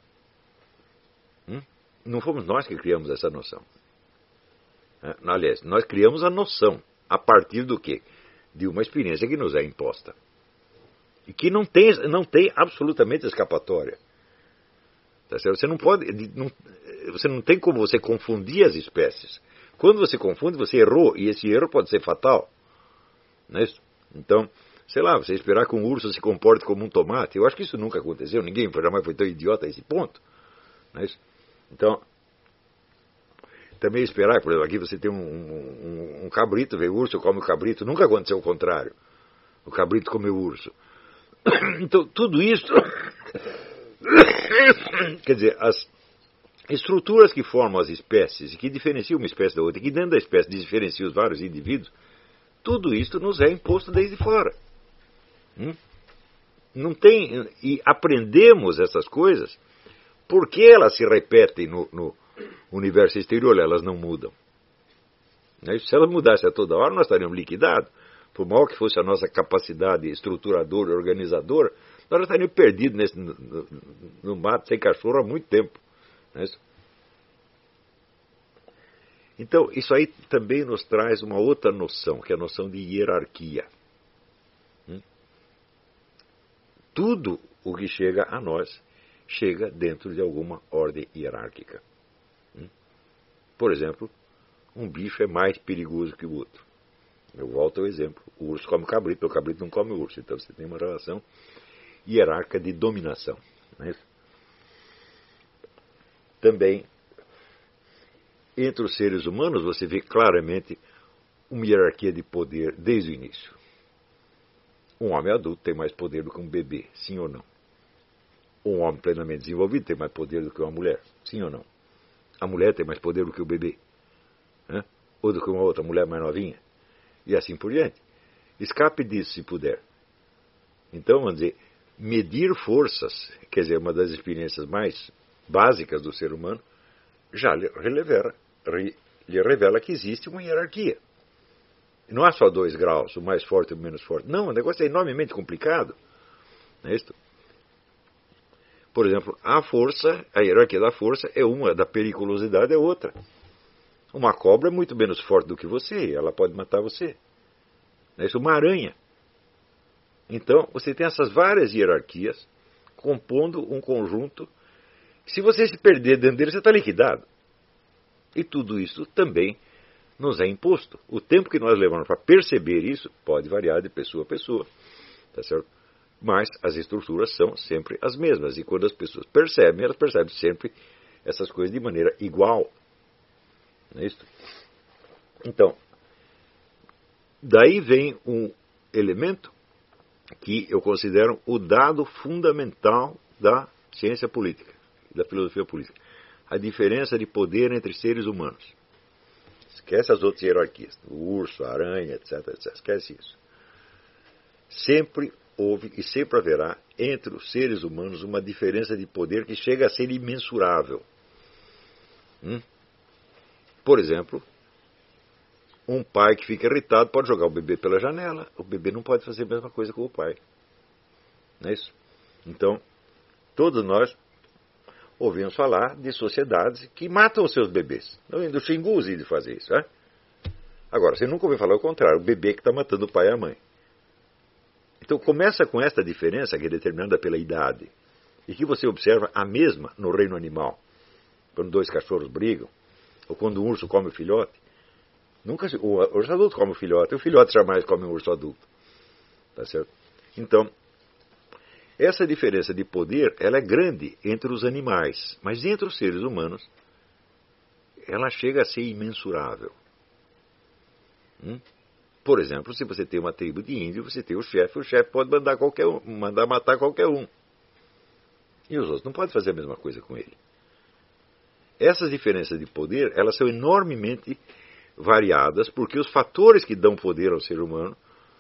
Hum? Não fomos nós que criamos essa noção. É, aliás, nós criamos a noção a partir do quê? De uma experiência que nos é imposta. E que não tem, não tem absolutamente escapatória. Tá certo? Você não pode, não, você não tem como você confundir as espécies. Quando você confunde, você errou, e esse erro pode ser fatal. Não é isso? Então, sei lá, você esperar que um urso se comporte como um tomate, eu acho que isso nunca aconteceu, ninguém jamais foi tão idiota a esse ponto. Não é isso? Então, também esperar, por exemplo, aqui você tem um, um, um cabrito, vê o urso, come o cabrito, nunca aconteceu o contrário. O cabrito come o urso. Então, tudo isso, quer dizer, as estruturas que formam as espécies e que diferenciam uma espécie da outra, e que dentro da espécie diferenciam os vários indivíduos, tudo isso nos é imposto desde fora. Hum? Não tem, e aprendemos essas coisas porque elas se repetem no, no universo exterior, elas não mudam. Se elas mudassem a toda hora, nós estaríamos liquidados. Por maior que fosse a nossa capacidade estruturadora e organizadora, nós estaríamos perdidos nesse, no, no, no mato, sem cachorro, há muito tempo. Não é isso? Então, isso aí também nos traz uma outra noção, que é a noção de hierarquia. Hum? Tudo o que chega a nós chega dentro de alguma ordem hierárquica. Hum? Por exemplo, um bicho é mais perigoso que o outro. Eu volto ao exemplo. O urso come o cabrito, o cabrito não come o urso. Então você tem uma relação hierárquica de dominação. Não é isso? Também, entre os seres humanos, você vê claramente uma hierarquia de poder desde o início. Um homem adulto tem mais poder do que um bebê, sim ou não? Um homem plenamente desenvolvido tem mais poder do que uma mulher, sim ou não? A mulher tem mais poder do que o bebê, né? Ou do que uma outra mulher mais novinha, e assim por diante. Escape disso se puder. Então, vamos dizer, medir forças, quer dizer, uma das experiências mais básicas do ser humano, já lhe revela, lhe revela que existe uma hierarquia. Não há só dois graus, o mais forte e o menos forte. Não, o negócio é enormemente complicado. Não é isso? Por exemplo, a força, a hierarquia da força é uma, da periculosidade é outra. Uma cobra é muito menos forte do que você, ela pode matar você. Não é isso? Uma aranha. Então, você tem essas várias hierarquias compondo um conjunto que, se você se perder dentro dele, você está liquidado. E tudo isso também nos é imposto. O tempo que nós levamos para perceber isso pode variar de pessoa a pessoa. Tá certo? Mas as estruturas são sempre as mesmas. E quando as pessoas percebem, elas percebem sempre essas coisas de maneira igual. Não é isso? Então, daí vem um elemento que eu considero o dado fundamental da ciência política, da filosofia política. A diferença de poder entre seres humanos. Esquece as outras hierarquias. O urso, a aranha, etc, etcétera. Esquece isso. Sempre houve e sempre haverá entre os seres humanos uma diferença de poder que chega a ser imensurável. Hum? Por exemplo, um pai que fica irritado pode jogar o bebê pela janela. O bebê não pode fazer a mesma coisa com o pai. Não é isso? Então, todos nós ouvimos falar de sociedades que matam os seus bebês. Do Xingu de fazer isso. É? Agora, você nunca ouviu falar o contrário. O bebê que está matando o pai e a mãe. Então, começa com esta diferença que é determinada pela idade. E que você observa a mesma no reino animal. Quando dois cachorros brigam. Ou quando um urso come o filhote. Nunca, o urso adulto come o filhote. O filhote jamais come um urso adulto. Tá certo? Então, essa diferença de poder, ela é grande entre os animais. Mas entre os seres humanos, ela chega a ser imensurável. Hum? Por exemplo, se você tem uma tribo de índio, você tem o chefe, o chefe pode mandar, qualquer um, mandar matar qualquer um. E os outros não podem fazer a mesma coisa com ele. Essas diferenças de poder, elas são enormemente variadas, porque os fatores que dão poder ao ser humano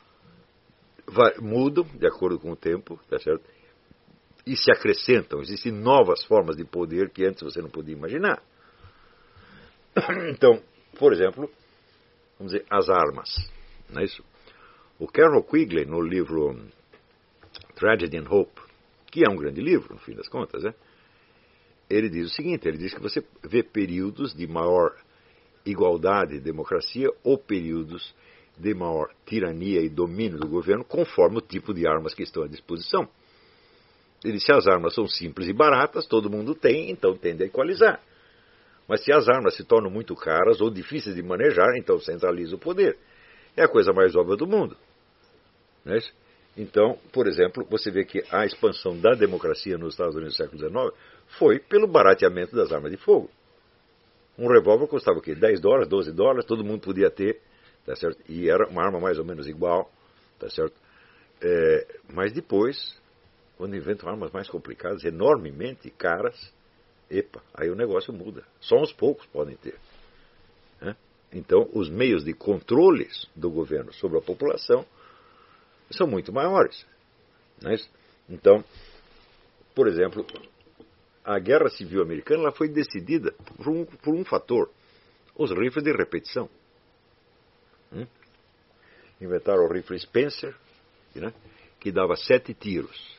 mudam de acordo com o tempo, tá certo? E se acrescentam. Existem novas formas de poder que antes você não podia imaginar. Então, por exemplo, vamos dizer, as armas. Não é isso? O Carroll Quigley, no livro Tragedy and Hope, que é um grande livro, no fim das contas, né? Ele diz o seguinte, ele diz que você vê períodos de maior igualdade e democracia ou períodos de maior tirania e domínio do governo conforme o tipo de armas que estão à disposição. Ele diz, se as armas são simples e baratas, todo mundo tem, então tende a equalizar. Mas se as armas se tornam muito caras ou difíceis de manejar, então centraliza o poder. É a coisa mais óbvia do mundo. Não é isso? Então, por exemplo, você vê que a expansão da democracia nos Estados Unidos no século dezenove foi pelo barateamento das armas de fogo. Um revólver custava o quê? dez dólares, doze dólares, todo mundo podia ter, tá certo? E era uma arma mais ou menos igual, tá certo? É, mas depois, quando inventam armas mais complicadas, enormemente caras, epa, aí o negócio muda. Só uns poucos podem ter. Né? Então, os meios de controles do governo sobre a população são muito maiores. Né? Então, por exemplo, a Guerra Civil Americana ela foi decidida por um, por um fator, os rifles de repetição. Hum? Inventaram o rifle Spencer, né? Que dava sete tiros.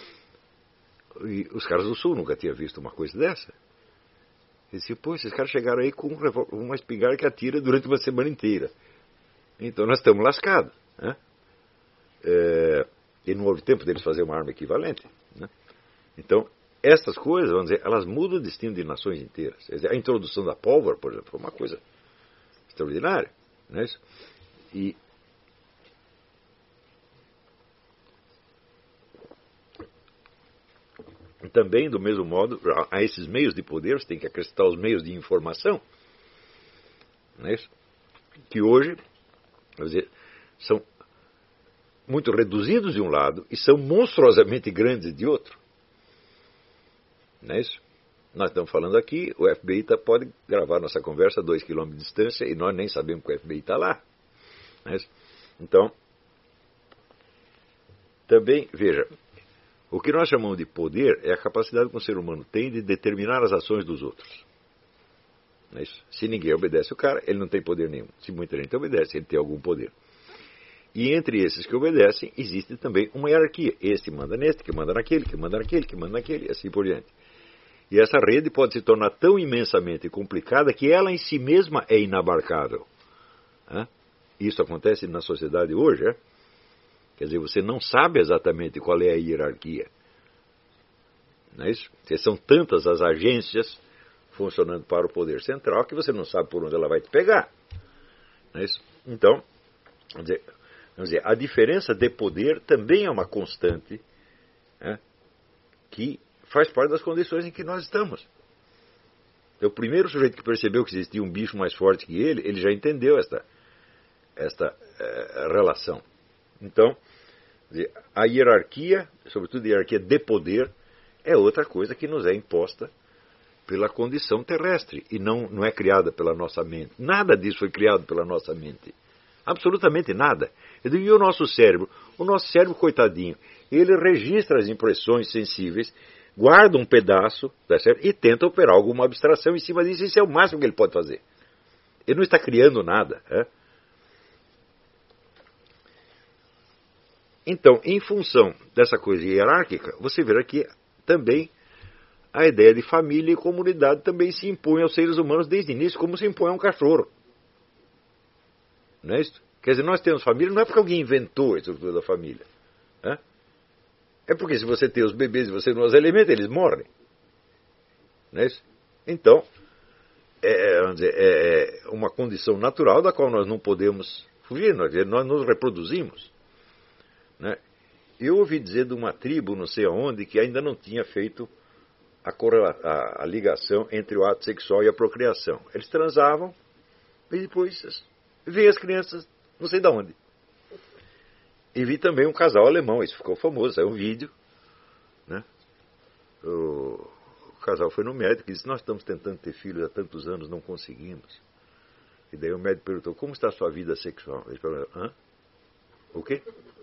E os caras do Sul nunca tinham visto uma coisa dessa. Eles diziam, pô, esses caras chegaram aí com uma espingarda que atira durante uma semana inteira. Então nós estamos lascados. Né? É, e não houve tempo deles fazer uma arma equivalente. Né? Então, essas coisas, vamos dizer, elas mudam o destino de nações inteiras. Quer dizer, a introdução da pólvora, por exemplo, foi uma coisa extraordinária. Não é isso? E também, do mesmo modo, a esses meios de poder, você tem que acrescentar os meios de informação. Não é isso? Que hoje, quer dizer, são muito reduzidos de um lado e são monstruosamente grandes de outro. Não é isso? Nós estamos falando aqui, o F B I tá, pode gravar nossa conversa a dois quilômetros de distância e nós nem sabemos que o F B I está lá. Não é isso? Então, também, veja, O que nós chamamos de poder é a capacidade que um ser humano tem de determinar as ações dos outros. Não é isso? Se ninguém obedece o cara, ele não tem poder nenhum. Se muita gente obedece, ele tem algum poder. E entre esses que obedecem, existe também uma hierarquia. Este manda neste, que manda naquele, que manda naquele, que manda naquele, e assim por diante. E essa rede pode se tornar tão imensamente complicada que ela em si mesma é inabarcável. É? Isso acontece na sociedade hoje, é? Quer dizer, você não sabe exatamente qual é a hierarquia. Não é isso? Porque são tantas as agências funcionando para o poder central que você não sabe por onde ela vai te pegar. Não é isso? Então, vamos dizer, vamos dizer, a diferença de poder também é uma constante, é? Que faz parte das condições em que nós estamos. Então, o primeiro sujeito que percebeu que existia um bicho mais forte que ele, ele já entendeu esta, esta é, relação. Então, a hierarquia, sobretudo a hierarquia de poder, é outra coisa que nos é imposta pela condição terrestre e não, não é criada pela nossa mente. Nada disso foi criado pela nossa mente. Absolutamente nada. E o nosso cérebro? O nosso cérebro, coitadinho, ele registra as impressões sensíveis, guarda um pedaço, tá certo? E tenta operar alguma abstração em cima disso. Isso é o máximo que ele pode fazer. Ele não está criando nada. É? Então, em função dessa coisa hierárquica, você verá que também a ideia de família e comunidade também se impõe aos seres humanos desde o início, como se impõe a um cachorro. Não é isso? Quer dizer, nós temos família, não é porque alguém inventou a estrutura da família. É, é porque se você tem os bebês e você não os alimenta, eles morrem. Não é isso? Então, é, vamos dizer, é uma condição natural da qual nós não podemos fugir, nós, nós nos reproduzimos. Né? Eu ouvi dizer de uma tribo, não sei aonde, que ainda não tinha feito a, a, a ligação entre o ato sexual e a procriação. Eles transavam e depois veio as crianças, não sei de onde. E vi também um casal alemão, isso ficou famoso, é um vídeo. Né? O, o casal foi no médico e disse, nós estamos tentando ter filhos há tantos anos, não conseguimos. E daí o médico perguntou, como está a sua vida sexual? Eles falaram, hã? O quê?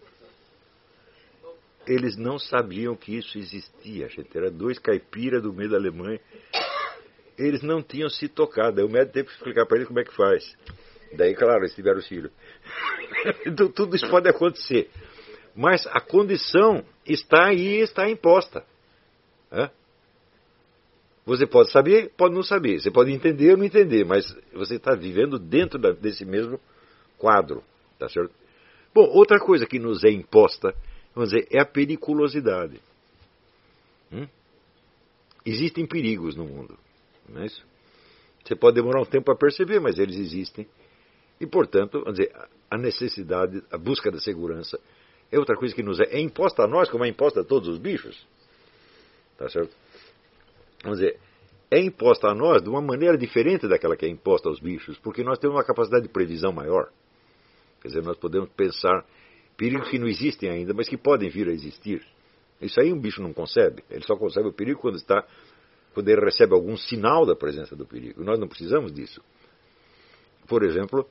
Eles não sabiam que isso existia, gente. Era dois caipiras do meio da Alemanha. Eles não tinham se tocado. Aí o médico teve que explicar para eles como é que faz. Daí, claro, eles tiveram filho. Então, tudo isso pode acontecer. Mas a condição está aí, está imposta. É? Você pode saber, pode não saber. Você pode entender ou não entender, mas você está vivendo dentro da, desse mesmo quadro. Tá certo? Bom, outra coisa que nos é imposta, vamos dizer, é a periculosidade. Hum? Existem perigos no mundo. Não é isso? Você pode demorar um tempo para perceber, mas eles existem. E, portanto, vamos dizer, a necessidade, a busca da segurança é outra coisa que nos é, é imposta a nós, como é imposta a todos os bichos. Tá certo? Vamos dizer, é imposta a nós de uma maneira diferente daquela que é imposta aos bichos, porque nós temos uma capacidade de previsão maior. Quer dizer, nós podemos pensar perigos que não existem ainda, mas que podem vir a existir. Isso aí um bicho não concebe. Ele só concebe o perigo quando, está, quando ele recebe algum sinal da presença do perigo. Nós não precisamos disso. Por exemplo,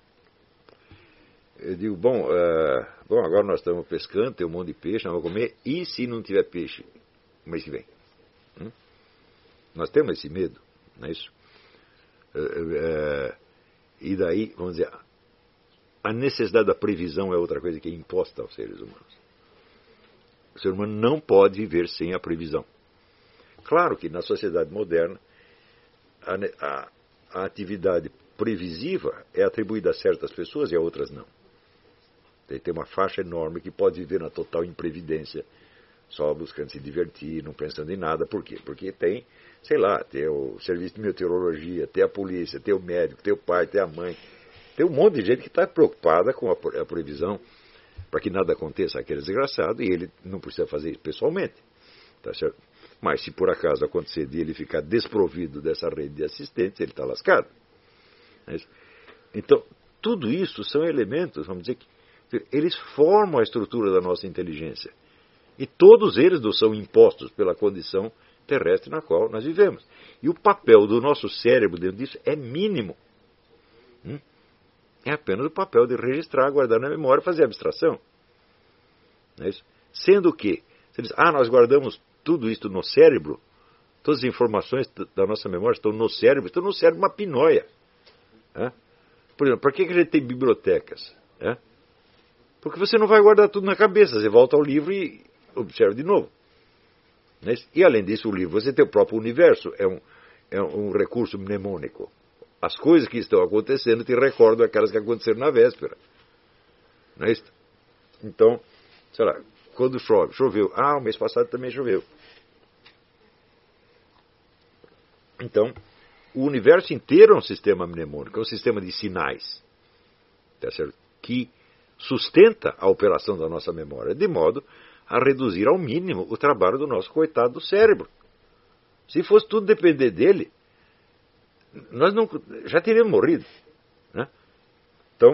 eu digo, bom, uh, bom, agora nós estamos pescando, tem um monte de peixe, nós vamos comer, e se não tiver peixe no mês que vem? Hum? Nós temos esse medo, não é isso? Uh, uh, e daí, vamos dizer, a necessidade da previsão é outra coisa que é imposta aos seres humanos. O ser humano não pode viver sem a previsão. Claro que na sociedade moderna, a, a, a atividade previsiva é atribuída a certas pessoas e a outras não. Tem uma faixa enorme que pode viver na total imprevidência, só buscando se divertir, não pensando em nada. Por quê? Porque tem, sei lá, tem o serviço de meteorologia, tem a polícia, tem o médico, tem o pai, tem a mãe. Tem um monte de gente que está preocupada com a previsão para que nada aconteça àquele desgraçado, e ele não precisa fazer isso pessoalmente. Tá certo? Mas se por acaso acontecer de ele ficar desprovido dessa rede de assistentes, ele está lascado. Então, tudo isso são elementos, vamos dizer, que eles formam a estrutura da nossa inteligência. E todos eles nos são impostos pela condição terrestre na qual nós vivemos. E o papel do nosso cérebro dentro disso é mínimo. Hum? É apenas o papel de registrar, guardar na memória e fazer abstração. Não é isso? Sendo que, Você diz, ah, nós guardamos tudo isso no cérebro, todas as informações da nossa memória estão no cérebro, estão no cérebro uma pinóia. É? Por exemplo, para que a gente tem bibliotecas? É? Porque você não vai guardar tudo na cabeça, você volta ao livro e observa de novo. E além disso, o livro, você tem o próprio universo, é um, é um recurso mnemônico. As coisas que estão acontecendo te recordam aquelas que aconteceram na véspera. Não é isso? Então, sei lá, quando chove, choveu. Ah, o mês passado também choveu. Então, o universo inteiro é um sistema mnemônico, é um sistema de sinais, tá certo? Que sustenta a operação da nossa memória, de modo a reduzir ao mínimo o trabalho do nosso coitado do cérebro. Se fosse tudo depender dele, nós não, já teríamos morrido. Né? Então,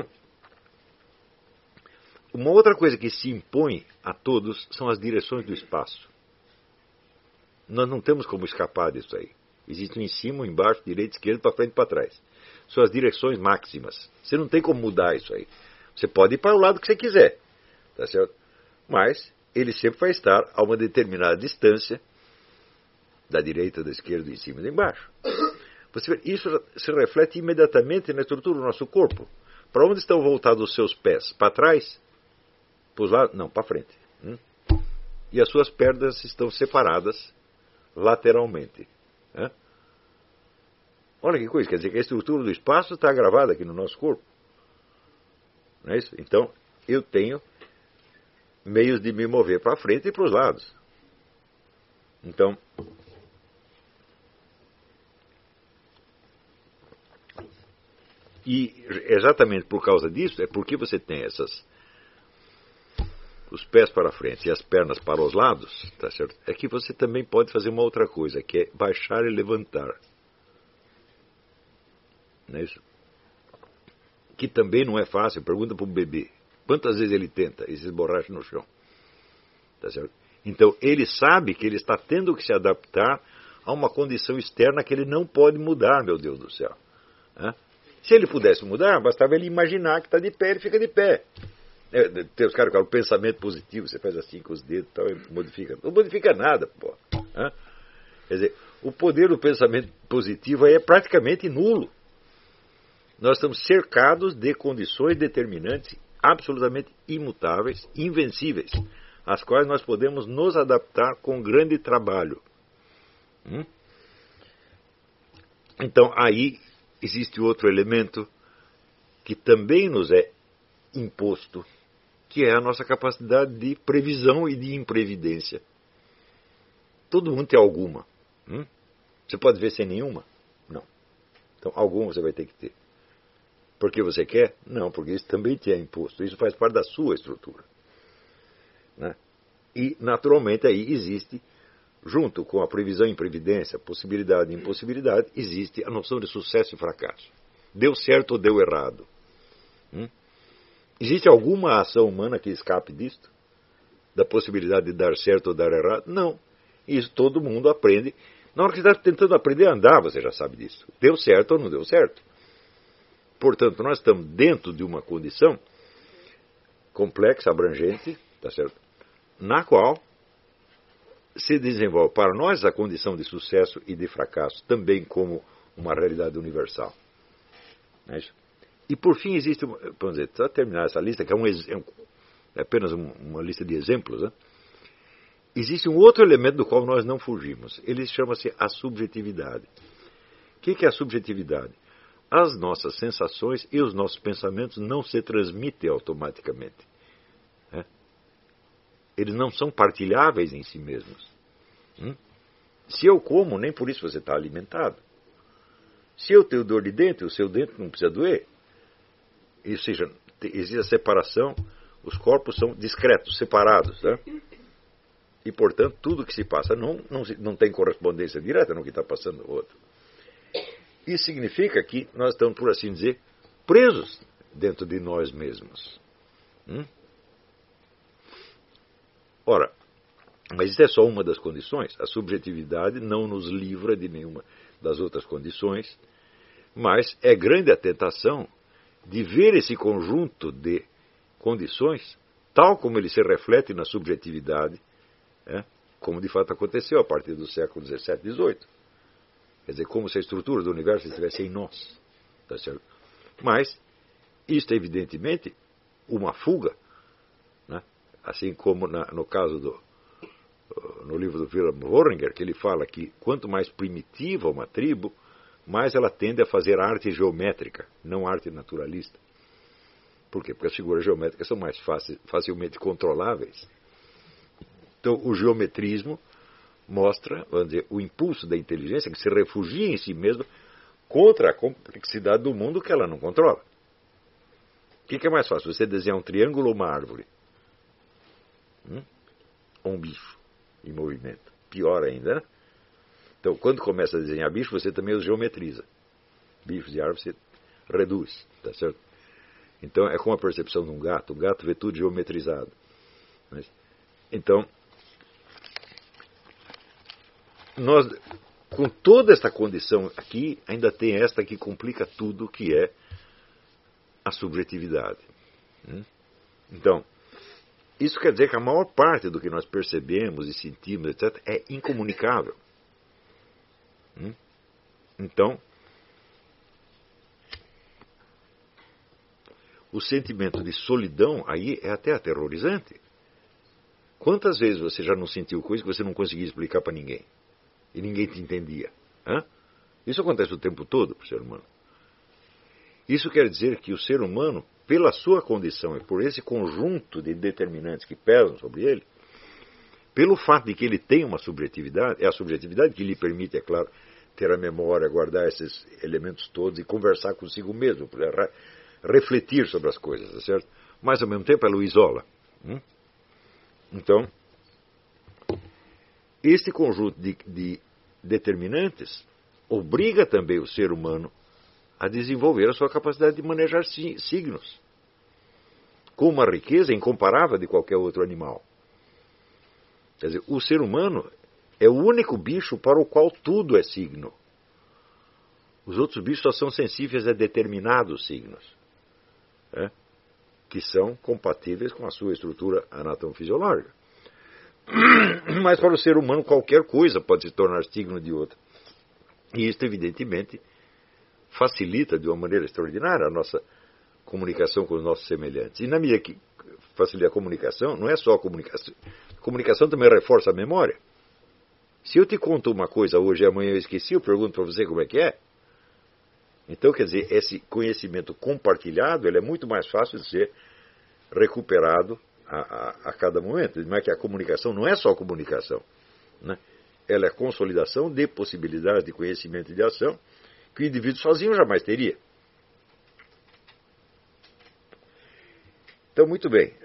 uma outra coisa que se impõe a todos são as direções do espaço. Nós não temos como escapar disso aí. Existe um em cima, um embaixo, direita, esquerda, para frente e para trás. São as direções máximas. Você não tem como mudar isso aí. Você pode ir para o lado que você quiser. Tá certo? Mas ele sempre vai estar a uma determinada distância da direita, da esquerda, de cima e de embaixo. Você vê, isso se reflete imediatamente na estrutura do nosso corpo. Para onde estão voltados os seus pés? Para trás? Para os lados? Não, para frente. Hum? E as suas pernas estão separadas lateralmente. Hã? Olha que coisa, quer dizer que a estrutura do espaço está gravada aqui no nosso corpo. Não é isso? Então, eu tenho meios de me mover para frente e para os lados. Então, e exatamente por causa disso, é porque você tem essas, os pés para frente e as pernas para os lados, tá certo? É que você também pode fazer uma outra coisa, que é baixar e levantar. Não é isso? Que também não é fácil. Pergunta para um bebê. Quantas vezes ele tenta e se esborracha no chão? Tá certo? Então, ele sabe que ele está tendo que se adaptar a uma condição externa que ele não pode mudar, meu Deus do céu. Hã? Se ele pudesse mudar, bastava ele imaginar que está de pé, ele fica de pé. É, tem os caras que falam, pensamento positivo, você faz assim com os dedos e tal, e modifica. Não modifica nada, pô. Hã? Quer dizer, o poder do pensamento positivo aí é praticamente nulo. Nós estamos cercados de condições determinantes absolutamente imutáveis, invencíveis, às quais nós podemos nos adaptar com grande trabalho. Hum? Então, aí existe outro elemento que também nos é imposto, que é a nossa capacidade de previsão e de imprevidência. Todo mundo tem alguma. Hum? Você pode ver sem nenhuma? Não. Então, alguma você vai ter que ter. Porque você quer? Não, porque isso também te é imposto. Isso faz parte da sua estrutura. Né? E, naturalmente, aí existe, junto com a previsão e imprevidência, possibilidade e impossibilidade, existe a noção de sucesso e fracasso. Deu certo ou deu errado? Hum? Existe alguma ação humana que escape disto? Da possibilidade de dar certo ou dar errado? Não. Isso todo mundo aprende. Na hora que você está tentando aprender a andar, você já sabe disso. Deu certo ou não deu certo? Portanto, nós estamos dentro de uma condição complexa, abrangente, tá certo? Na qual se desenvolve para nós a condição de sucesso e de fracasso, também como uma realidade universal. Não é isso? E por fim existe, vamos dizer, para terminar essa lista, que é, um, é apenas um, uma lista de exemplos, né? Existe um outro elemento do qual nós não fugimos. Ele chama-se a subjetividade. O que é a subjetividade? As nossas sensações e os nossos pensamentos não se transmitem automaticamente. Né? Eles não são partilháveis em si mesmos. Hum? Se eu como, nem por isso você está alimentado. Se eu tenho dor de dente, o seu dente não precisa doer. Ou seja, existe a separação, os corpos são discretos, separados. Né? E, portanto, tudo que se passa não, não, não tem correspondência direta no que está passando no outro. Isso significa que nós estamos, por assim dizer, presos dentro de nós mesmos. Hum? Ora, mas isso é só uma das condições. A subjetividade não nos livra de nenhuma das outras condições, mas é grande a tentação de ver esse conjunto de condições, tal como ele se reflete na subjetividade, É? Como de fato aconteceu a partir do século dezessete, dezoito. Quer dizer, como se a estrutura do universo estivesse em nós. Tá certo? Mas, isto é evidentemente uma fuga, né? Assim como na, no caso do, no livro do Wilhelm Worringer, que ele fala que quanto mais primitiva uma tribo, mais ela tende a fazer arte geométrica, não arte naturalista. Por quê? Porque as figuras geométricas são mais fácil, facilmente controláveis. Então, o geometrismo mostra, vamos dizer, o impulso da inteligência que se refugia em si mesma contra a complexidade do mundo que ela não controla. O que é mais fácil? Você desenhar um triângulo ou uma árvore? Hum? Ou um bicho em movimento? Pior ainda, né? Então, quando começa a desenhar bicho, você também os geometriza. Bichos e árvores você reduz, tá certo? Então, é como a percepção de um gato. O gato vê tudo geometrizado. Então, nós, com toda esta condição aqui, ainda tem esta que complica tudo, que é a subjetividade. Então, isso quer dizer que a maior parte do que nós percebemos e sentimos, etcétera, é incomunicável. Então, o sentimento de solidão aí é até aterrorizante. Quantas vezes você já não sentiu coisa que você não conseguia explicar para ninguém? E ninguém te entendia? Hã? Isso acontece o tempo todo para o ser humano. Isso quer dizer que o ser humano, pela sua condição e por esse conjunto de determinantes que pesam sobre ele, pelo fato de que ele tem uma subjetividade, é a subjetividade que lhe permite, é claro, ter a memória, guardar esses elementos todos e conversar consigo mesmo, refletir sobre as coisas, tá certo? Mas ao mesmo tempo ela o isola. Hum? Então, este conjunto de, de determinantes obriga também o ser humano a desenvolver a sua capacidade de manejar signos, com uma riqueza incomparável de qualquer outro animal. Quer dizer, o ser humano é o único bicho para o qual tudo é signo. Os outros bichos só são sensíveis a determinados signos, é? que são compatíveis com a sua estrutura anatomofisiológica. Mas para o ser humano qualquer coisa pode se tornar signo de outra. E isso, evidentemente, facilita de uma maneira extraordinária a nossa comunicação com os nossos semelhantes. E na medida que facilita a comunicação, não é só a comunicação. A comunicação também reforça a memória. Se eu te conto uma coisa hoje e amanhã eu esqueci, eu pergunto para você como é que é. Então, quer dizer, esse conhecimento compartilhado, ele é muito mais fácil de ser recuperado a, a, a cada momento. Mas que a comunicação não é só comunicação, né? Ela é a consolidação de possibilidades de conhecimento e de ação que o indivíduo sozinho jamais teria. Então, muito bem.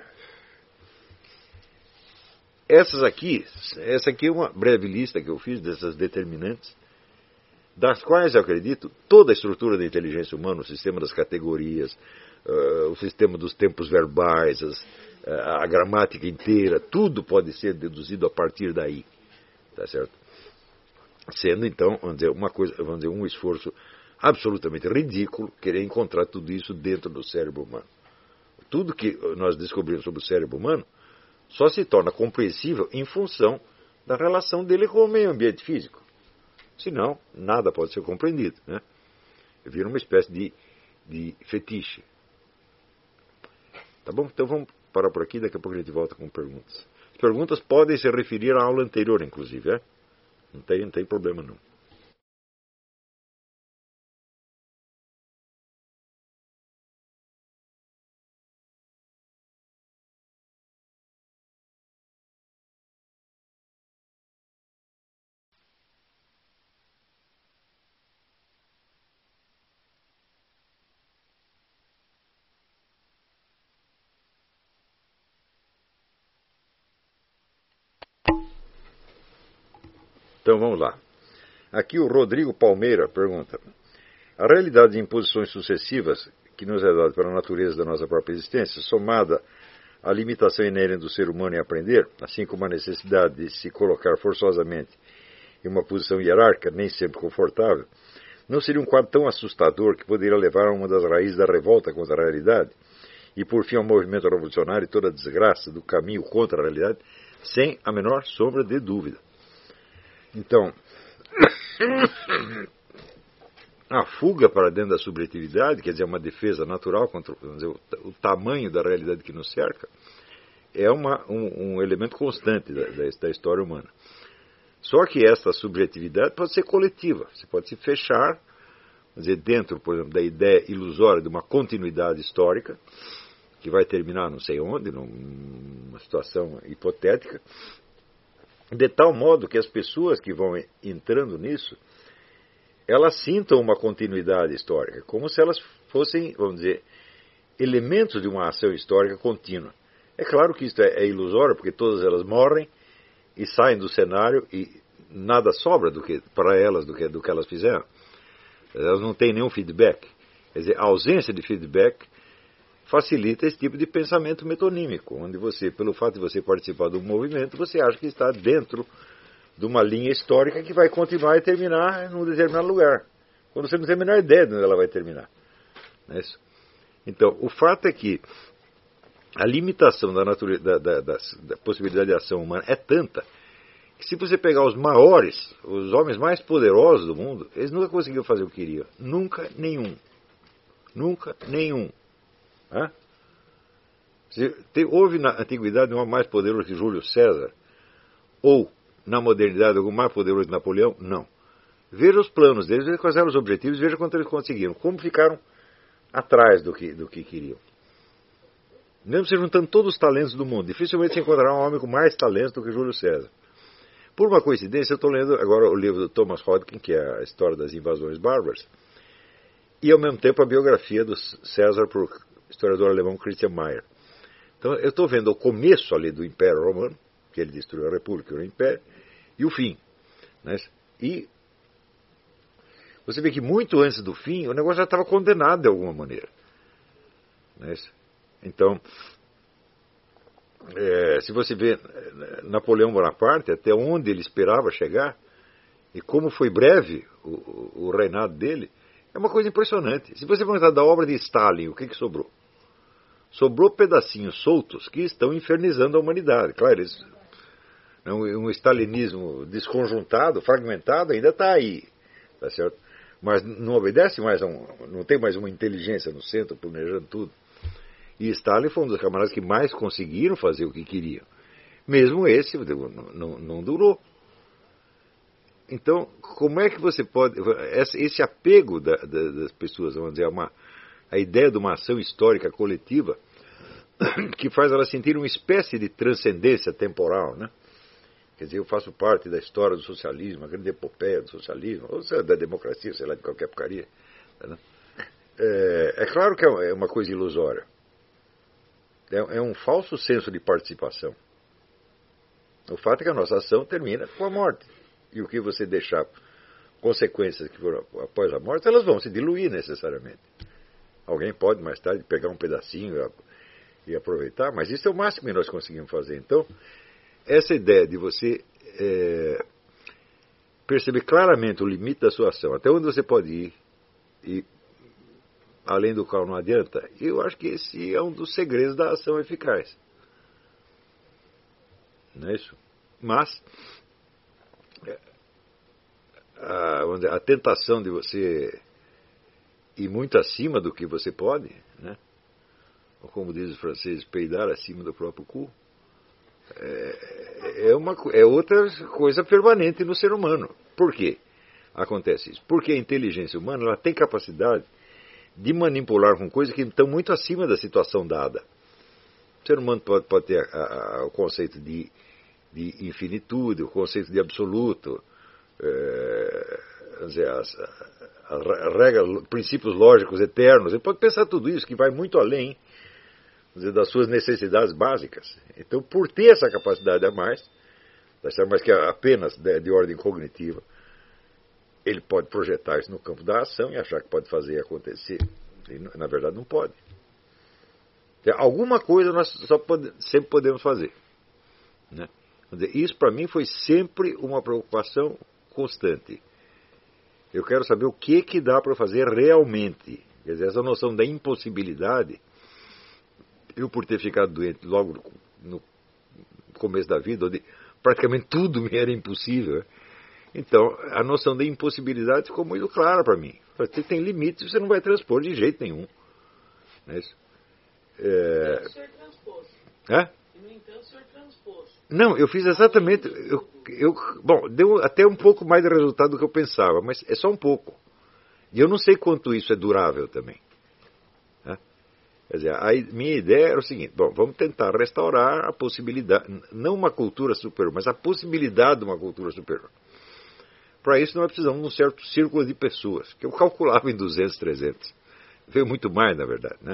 Essas aqui, essa aqui é uma breve lista que eu fiz dessas determinantes, das quais eu acredito toda a estrutura da inteligência humana, o sistema das categorias, uh, o sistema dos tempos verbais, as, uh, a gramática inteira, tudo pode ser deduzido a partir daí, tá certo? Sendo então, vamos dizer, uma coisa, vamos dizer, um esforço absolutamente ridículo querer encontrar tudo isso dentro do cérebro humano. Tudo que nós descobrimos sobre o cérebro humano só se torna compreensível em função da relação dele com o meio ambiente físico. Senão, nada pode ser compreendido, né? Vira uma espécie de, de fetiche. Tá bom? Então vamos parar por aqui, daqui a pouco a gente volta com perguntas. As perguntas podem se referir à aula anterior, inclusive, é? Não tem, não tem problema não. Então vamos lá. Aqui o Rodrigo Palmeira pergunta: a realidade de imposições sucessivas que nos é dada pela natureza da nossa própria existência, somada à limitação inerente do ser humano em aprender, assim como a necessidade de se colocar forçosamente em uma posição hierárquica, nem sempre confortável, não seria um quadro tão assustador que poderia levar a uma das raízes da revolta contra a realidade e, por fim, ao movimento revolucionário e toda a desgraça do caminho contra a realidade? sem a menor sombra de dúvida. Então, a fuga para dentro da subjetividade, quer dizer, uma defesa natural contra, vamos dizer, o, o tamanho da realidade que nos cerca, é uma, um, um elemento constante da, da, da história humana. Só que essa subjetividade pode ser coletiva. Você pode se fechar, vamos dizer, dentro, por exemplo, da ideia ilusória de uma continuidade histórica, que vai terminar não sei onde, numa situação hipotética, de tal modo que as pessoas que vão entrando nisso, elas sintam uma continuidade histórica, como se elas fossem, vamos dizer, elementos de uma ação histórica contínua. É claro que isso é, é ilusório, porque todas elas morrem e saem do cenário e nada sobra do que, para elas do que, do que elas fizeram. Elas não têm nenhum feedback. Quer dizer, a ausência de feedback facilita esse tipo de pensamento metonímico, onde você, pelo fato de você participar de um movimento, você acha que está dentro de uma linha histórica que vai continuar e terminar num determinado lugar, quando você não tem a menor ideia de onde ela vai terminar. Não é isso? Então, o fato é que a limitação da, natureza, da, da, da, da possibilidade de ação humana é tanta que, se você pegar os maiores, os homens mais poderosos do mundo, eles nunca conseguiram fazer o que queriam. Nunca nenhum. Nunca nenhum. Hã? Houve na antiguidade um homem mais poderoso que Júlio César? Ou, na modernidade, algum mais poderoso que Napoleão? Não. Veja os planos deles, veja quais eram os objetivos, veja quanto eles conseguiram. Como ficaram atrás do que, do que queriam. Mesmo se juntando todos os talentos do mundo, dificilmente se encontrará um homem com mais talentos do que Júlio César. Por uma coincidência, eu estou lendo agora o livro do Thomas Hodgkin, que é a história das invasões bárbaras, e ao mesmo tempo a biografia do César por historiador alemão Christian Mayer. Então eu estou vendo o começo ali do Império Romano, que ele destruiu a República e o Império, e o fim. Né? E você vê que muito antes do fim, o negócio já estava condenado de alguma maneira. Né? Então, é, se você vê Napoleão Bonaparte, até onde ele esperava chegar, e como foi breve o, o reinado dele, é uma coisa impressionante. Se você perguntar da obra de Stalin, o que, que sobrou? Sobrou pedacinhos soltos que estão infernizando a humanidade. Claro, isso, um, um stalinismo desconjuntado, fragmentado, ainda está aí. Tá certo? Mas não obedece mais a um, não tem mais uma inteligência no centro planejando tudo. E Stalin foi um dos camaradas que mais conseguiram fazer o que queriam. Mesmo esse não, não, não durou. Então, como é que você pode... Esse apego da, da, das pessoas, vamos dizer, a, uma, a ideia de uma ação histórica coletiva, que faz elas sentirem uma espécie de transcendência temporal, né? Quer dizer, eu faço parte da história do socialismo, a grande epopeia do socialismo, ou seja, da democracia, sei lá, de qualquer porcaria. Né? É, é claro que é uma coisa ilusória. É, é um falso senso de participação. O fato é que a nossa ação termina com a morte. E o que você deixar consequências que foram após a morte, elas vão se diluir necessariamente. Alguém pode mais tarde pegar um pedacinho e aproveitar, mas isso é o máximo que nós conseguimos fazer. Então, essa ideia de você é, perceber claramente o limite da sua ação, até onde você pode ir, e além do qual não adianta, eu acho que esse é um dos segredos da ação eficaz. Não é isso? Mas a, vamos dizer, a tentação de você ir muito acima do que você pode, né? Ou como diz os franceses, peidar acima do próprio cu, é, é, uma, é outra coisa permanente no ser humano. Por quê acontece isso? Porque a inteligência humana ela tem capacidade de manipular com coisas que estão muito acima da situação dada. O ser humano pode, pode ter a, a, o conceito de, de infinitude, o conceito de absoluto, é, vamos dizer, as, as regras, princípios lógicos eternos. Ele pode pensar tudo isso, que vai muito além, vamos dizer, das suas necessidades básicas. Então, por ter essa capacidade a mais, mas que é apenas de, de ordem cognitiva, ele pode projetar isso no campo da ação e achar que pode fazer acontecer. E, na verdade, não pode. Então, alguma coisa nós só pode, sempre podemos fazer. Né? Dizer, isso, para mim, foi sempre uma preocupação constante. Eu quero saber o que, que dá para fazer realmente. Quer dizer, essa noção da impossibilidade, eu, por ter ficado doente logo no começo da vida, onde praticamente tudo me era impossível. Então, a noção da impossibilidade ficou muito clara para mim. Você tem limites, você não vai transpor de jeito nenhum. Não é isso? É... O senhor transpôs. É? E, no entanto, o senhor transpôs. Não, eu fiz exatamente... Eu, eu, bom, deu até um pouco mais de resultado do que eu pensava, mas é só um pouco. E eu não sei quanto isso é durável também. Né? Quer dizer, a minha ideia era o seguinte, bom, vamos tentar restaurar a possibilidade, não uma cultura superior, mas a possibilidade de uma cultura superior. Para isso nós precisamos de um certo círculo de pessoas, que eu calculava em duzentos, trezentos. Veio muito mais, na verdade, né?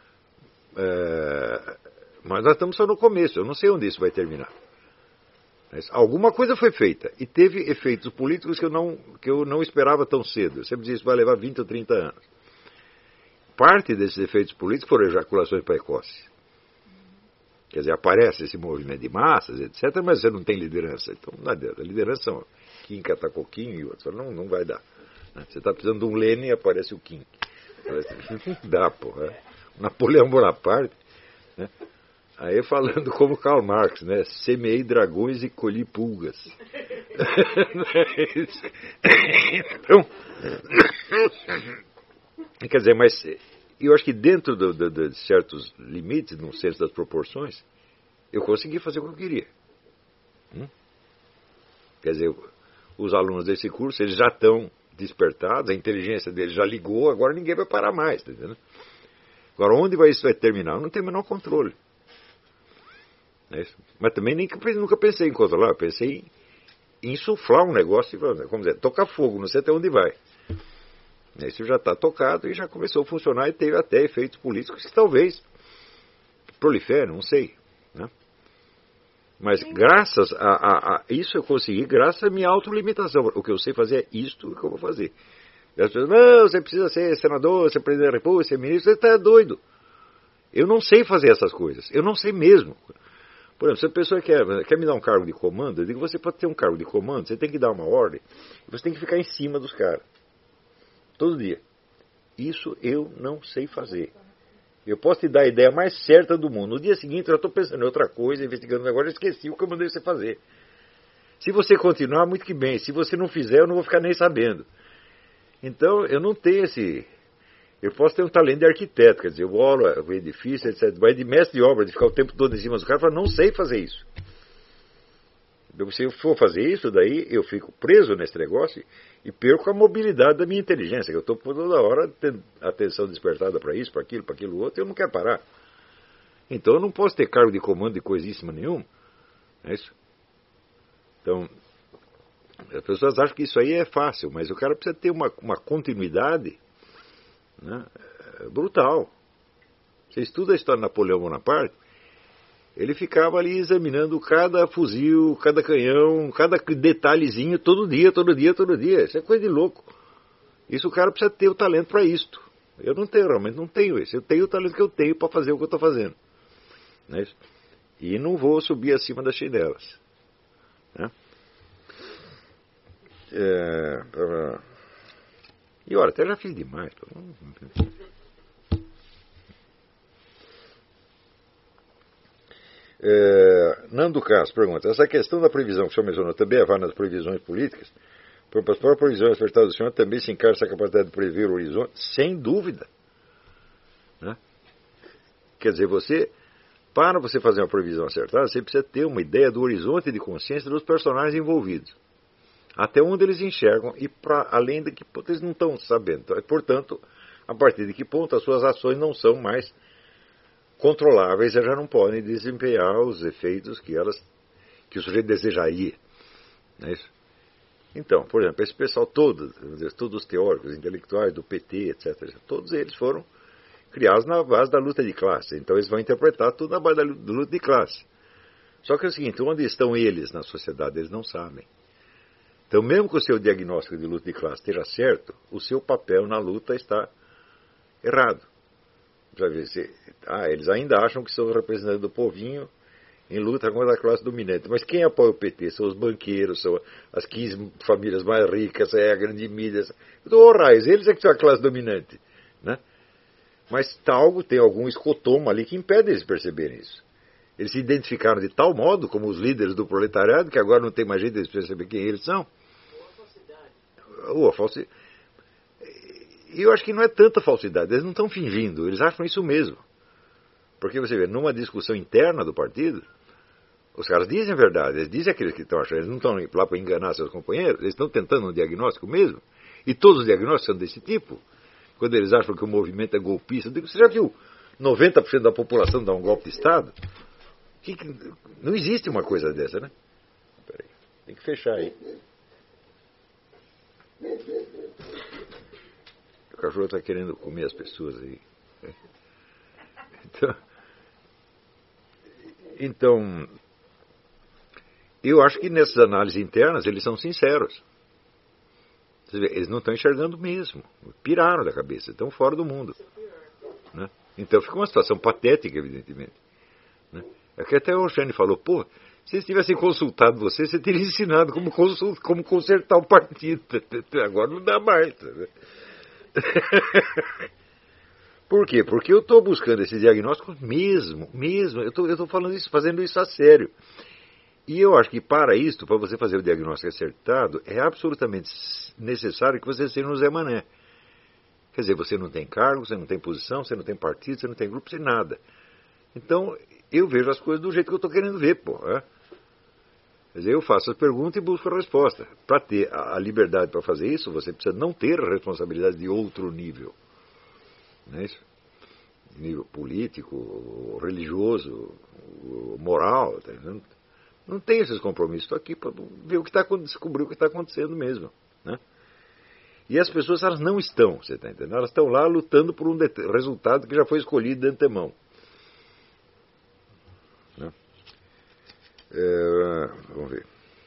É, mas nós estamos só no começo, eu não sei onde isso vai terminar. Mas alguma coisa foi feita e teve efeitos políticos que eu não, que eu não esperava tão cedo. Eu sempre disse que isso vai levar vinte ou trinta anos. Parte desses efeitos políticos foram ejaculações precoces. Quer dizer, aparece esse movimento de massas, etcétera, mas você não tem liderança. Então, não adianta. A liderança são Kim Katakoquinho e outros. Não, não vai dar. Você está precisando de um Lenin e aparece o Kim. Não dá, porra. Napoleão Bonaparte, né? Aí falando como Karl Marx, né? Semeei dragões e colhi pulgas. Então, quer dizer, mas eu acho que dentro do, do, de certos limites, no senso das proporções, eu consegui fazer o que eu queria. Hum? Quer dizer, os alunos desse curso, eles já estão despertados, a inteligência deles já ligou, agora ninguém vai parar mais, tá entendendo? Agora, onde vai, isso vai terminar? Eu não tenho o menor controle. É, mas também nem, nunca pensei em controlar, eu pensei em insuflar um negócio, como dizer, tocar fogo, não sei até onde vai. Isso já está tocado e já começou a funcionar e teve até efeitos políticos que talvez proliferem, não sei. Né? Mas graças a, a, a isso eu consegui, graças à minha autolimitação. O que eu sei fazer é isto que eu vou fazer. E as pessoas, não, você precisa ser senador, ser presidente da república, ser ministro, você está doido. Eu não sei fazer essas coisas, eu não sei mesmo. Por exemplo, se a pessoa quer, quer me dar um cargo de comando, eu digo, você pode ter um cargo de comando, você tem que dar uma ordem, você tem que ficar em cima dos caras. Todo dia. Isso eu não sei fazer. Eu posso te dar a ideia mais certa do mundo. No dia seguinte eu já estou pensando em outra coisa, investigando um negócio, eu esqueci o que eu mandei você fazer. Se você continuar, muito que bem. Se você não fizer, eu não vou ficar nem sabendo. Então, eu não tenho esse... Eu posso ter um talento de arquiteto, quer dizer, eu olho o edifício, etcétera. Mas de mestre de obra, de ficar o tempo todo em cima dos caras, eu falo, não sei fazer isso. Então, se eu for fazer isso, daí eu fico preso nesse negócio e perco a mobilidade da minha inteligência, que eu estou por toda hora tendo atenção despertada para isso, para aquilo, para aquilo outro, e eu não quero parar. Então eu não posso ter cargo de comando de coisíssima nenhuma. É isso? Então, as pessoas acham que isso aí é fácil, mas o cara precisa ter uma, uma continuidade, né, brutal. Você estuda a história de Napoleão Bonaparte, ele ficava ali examinando cada fuzil, cada canhão, cada detalhezinho, todo dia, todo dia, todo dia. Isso é coisa de louco. Isso o cara precisa ter o talento para isto. Eu não tenho, realmente não tenho isso. Eu tenho o talento que eu tenho para fazer o que eu estou fazendo. Não é isso? E não vou subir acima das chinelas. Né? É, pra... E olha, até já fiz demais. É, Nando Castro pergunta, essa questão da previsão que o senhor mencionou também é válida nas previsões políticas? Para as próprias previsões acertadas do senhor também se encaixa essa capacidade de prever o horizonte? Sem dúvida. Né? Quer dizer, você, para você fazer uma previsão acertada, você precisa ter uma ideia do horizonte de consciência dos personagens envolvidos. Até onde eles enxergam e para além de que ponto eles não estão sabendo. Portanto, a partir de que ponto as suas ações não são mais controláveis, elas já não podem desempenhar os efeitos que elas que o sujeito desejaria. Não é isso? Então, por exemplo, esse pessoal todo, todos os teóricos, intelectuais do P T, etcétera, todos eles foram criados na base da luta de classe. Então eles vão interpretar tudo na base da luta de classe. Só que é o seguinte, onde estão eles na sociedade, eles não sabem. Então, mesmo que o seu diagnóstico de luta de classe esteja certo, o seu papel na luta está errado. Já vê, se, ah, eles ainda acham que são os representantes do povinho em luta contra a classe dominante. Mas quem apoia o P T? São os banqueiros, são as quinze famílias mais ricas, é a grande mídia. Então, oh, raios, eles é que são a classe dominante. Né? Mas tá algo, tem algum escotoma ali que impede eles de perceberem isso. Eles se identificaram de tal modo como os líderes do proletariado que agora não tem mais jeito de perceber quem eles são. Ou a falsidade. Ou a falsidade. E eu acho que não é tanta falsidade, eles não estão fingindo, eles acham isso mesmo. Porque você vê, numa discussão interna do partido, os caras dizem a verdade, eles dizem aqueles que estão achando, eles não estão lá para enganar seus companheiros, eles estão tentando um diagnóstico mesmo. E todos os diagnósticos são desse tipo. Quando eles acham que o movimento é golpista, eu digo, você já viu noventa por cento da população dar um golpe de Estado? Que, que, não existe uma coisa dessa, né? Peraí, tem que fechar aí. O cachorro está querendo comer as pessoas aí. Então, então, eu acho que nessas análises internas eles são sinceros. Eles não estão enxergando mesmo. Piraram da cabeça, estão fora do mundo. Né? Então fica uma situação patética, evidentemente. Né? É que até o Oxane falou, pô, se eles tivessem consultado você, você teria ensinado como, consult, como consertar o partido. Agora não dá mais. Né? Por quê? Porque eu estou buscando esses diagnósticos mesmo, mesmo. Eu estou falando isso, fazendo isso a sério. E eu acho que para isso, para você fazer o diagnóstico acertado, é absolutamente necessário que você seja um Zé Mané. Quer dizer, você não tem cargo, você não tem posição, você não tem partido, você não tem grupo, você nada. Então, eu vejo as coisas do jeito que eu estou querendo ver, pô. É? Quer dizer, eu faço as perguntas e busco a resposta. Para ter a liberdade para fazer isso, você precisa não ter a responsabilidade de outro nível. Não é isso? Nível político, religioso, moral. Tá entendendo? Não tem esses compromissos. Estou aqui para ver o que está descobrir o que está acontecendo mesmo. Né? E as pessoas, elas não estão, você está entendendo? Elas estão lá lutando por um resultado que já foi escolhido de antemão. Né? É, vamos ver.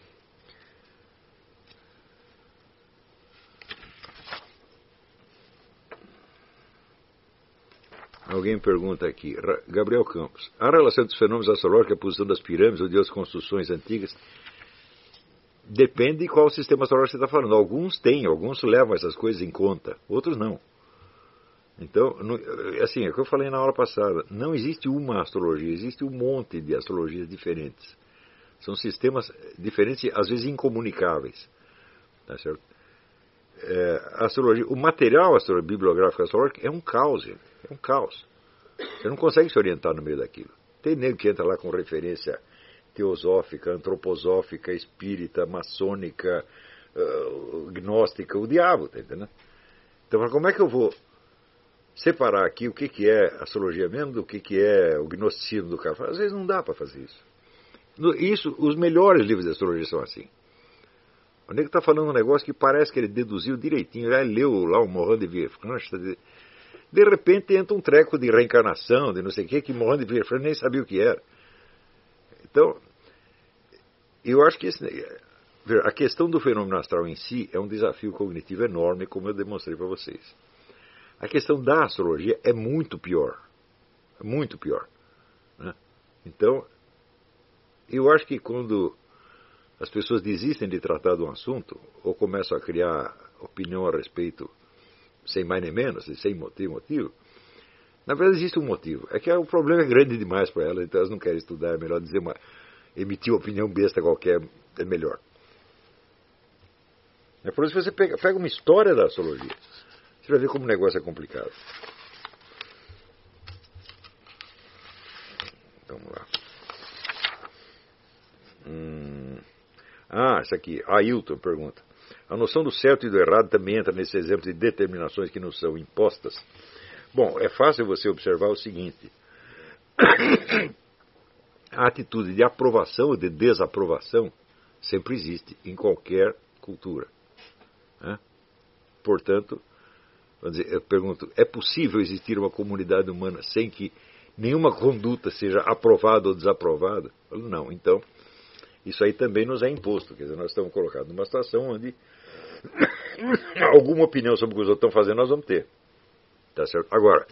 Alguém pergunta aqui, Gabriel Campos, a relação dos fenômenos astrológicos, a posição das pirâmides ou de outras construções antigas, depende de qual sistema astrológico você está falando. Alguns têm, alguns levam essas coisas em conta, outros não. Então, assim, é o que eu falei na aula passada, não existe uma astrologia, existe um monte de astrologias diferentes. São sistemas diferentes, às vezes incomunicáveis. Tá certo? É, a astrologia, o material astro, bibliográfico astrológico é um caos, gente. É um caos. Você não consegue se orientar no meio daquilo. Tem nego que entra lá com referência teosófica, antroposófica, espírita, maçônica, uh, gnóstica, o diabo, tá entendendo? Então, como é que eu vou separar aqui o que, que é astrologia mesmo do que, que é o gnosticismo do cara? Às vezes não dá para fazer isso. Isso. Os melhores livros de astrologia são assim. O nego está falando um negócio que parece que ele deduziu direitinho, ele leu lá o Morin de Villefranche. De repente entra um treco de reencarnação, de não sei o que, que Morin de Villefranche nem sabia o que era. Então, eu acho que esse, a questão do fenômeno astral em si é um desafio cognitivo enorme, como eu demonstrei para vocês. A questão da astrologia é muito pior. É muito pior. Né? Então, eu acho que quando as pessoas desistem de tratar de um assunto, ou começam a criar opinião a respeito sem mais nem menos, sem motivo, motivo, na verdade existe um motivo. É que o problema é grande demais para elas, então elas não querem estudar, é melhor dizer uma, emitir uma opinião besta qualquer, é melhor. É por isso que você pega, pega uma história da astrologia, você vai ver como o negócio é complicado. Vamos lá. Hum. Ah, isso aqui, Ailton pergunta. A noção do certo e do errado também entra nesse exemplo de determinações que nos são impostas. Bom, é fácil você observar o seguinte. A atitude de aprovação ou de desaprovação sempre existe em qualquer cultura. Né? Portanto, vamos dizer, eu pergunto, é possível existir uma comunidade humana sem que nenhuma conduta seja aprovada ou desaprovada? Eu falo, não, então, isso aí também nos é imposto. Quer dizer, nós estamos colocados numa situação onde alguma opinião sobre o que os outros estão fazendo nós vamos ter. Tá certo? Agora,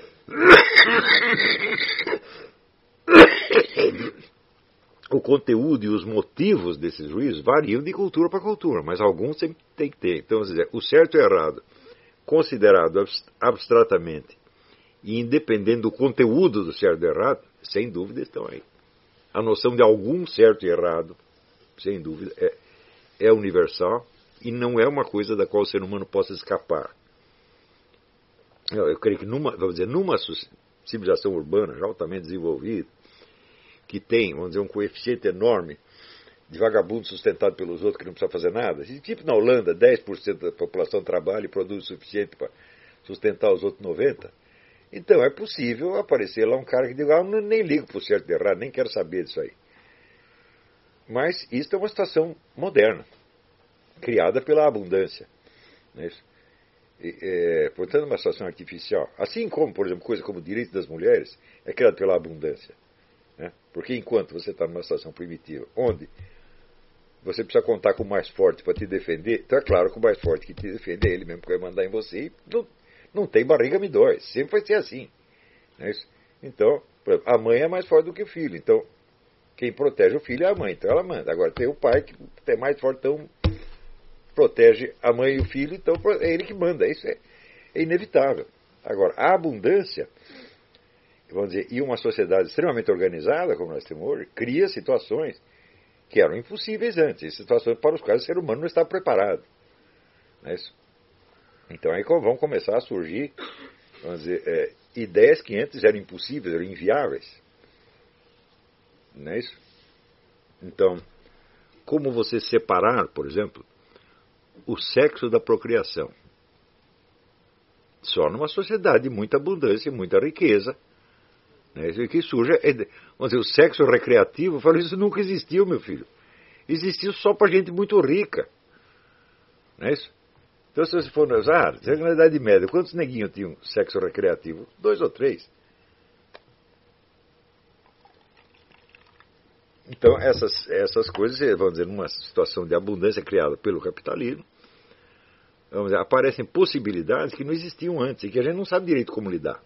o conteúdo e os motivos desses juízos variam de cultura para cultura, mas alguns sempre tem que ter. Então, vamos dizer, o certo e o errado, considerado abstratamente e independente do conteúdo do certo e do errado, sem dúvida estão aí. A noção de algum certo e errado, sem dúvida, é, é universal e não é uma coisa da qual o ser humano possa escapar. Eu, eu creio que numa, vamos dizer, numa civilização urbana já altamente desenvolvida, que tem, vamos dizer, um coeficiente enorme de vagabundo sustentado pelos outros que não precisa fazer nada, tipo na Holanda, dez por cento da população trabalha e produz o suficiente para sustentar os outros noventa por cento, então é possível aparecer lá um cara que diga, ah, eu nem ligo para o certo e errado, nem quero saber disso aí. Mas isso é uma situação moderna, criada pela abundância. Não é isso? E, é, portanto, uma situação artificial. Assim como, por exemplo, coisa como o direito das mulheres é criada pela abundância. Né? Porque enquanto você está numa situação primitiva, onde você precisa contar com o mais forte para te defender, então é claro que o mais forte que te defende é ele mesmo que vai mandar em você e não, não tem barriga me dói. Sempre vai ser assim. Não é isso? Então, por exemplo, a mãe é mais forte do que o filho. Então, quem protege o filho é a mãe, então ela manda. Agora tem o pai que é mais forte, então protege a mãe e o filho, então é ele que manda. Isso é, é inevitável. Agora, a abundância, vamos dizer, e uma sociedade extremamente organizada, como nós temos hoje, cria situações que eram impossíveis antes, situações para as quais o ser humano não está preparado. Não é isso? Então aí vão começar a surgir, vamos dizer, é, ideias que antes eram impossíveis, eram inviáveis. Não é isso? Então, como você separar, por exemplo, o sexo da procriação? Só numa sociedade de muita abundância e muita riqueza, né, que surge, vamos dizer, o sexo recreativo. Eu falo, isso nunca existiu, meu filho. Existiu só para gente muito rica. Não é isso? Então, se você for usar, ah, na Idade Média, quantos neguinhos tinham sexo recreativo? Dois ou três. Então, essas, essas coisas, vamos dizer, numa situação de abundância criada pelo capitalismo, vamos dizer, aparecem possibilidades que não existiam antes e que a gente não sabe direito como lidar.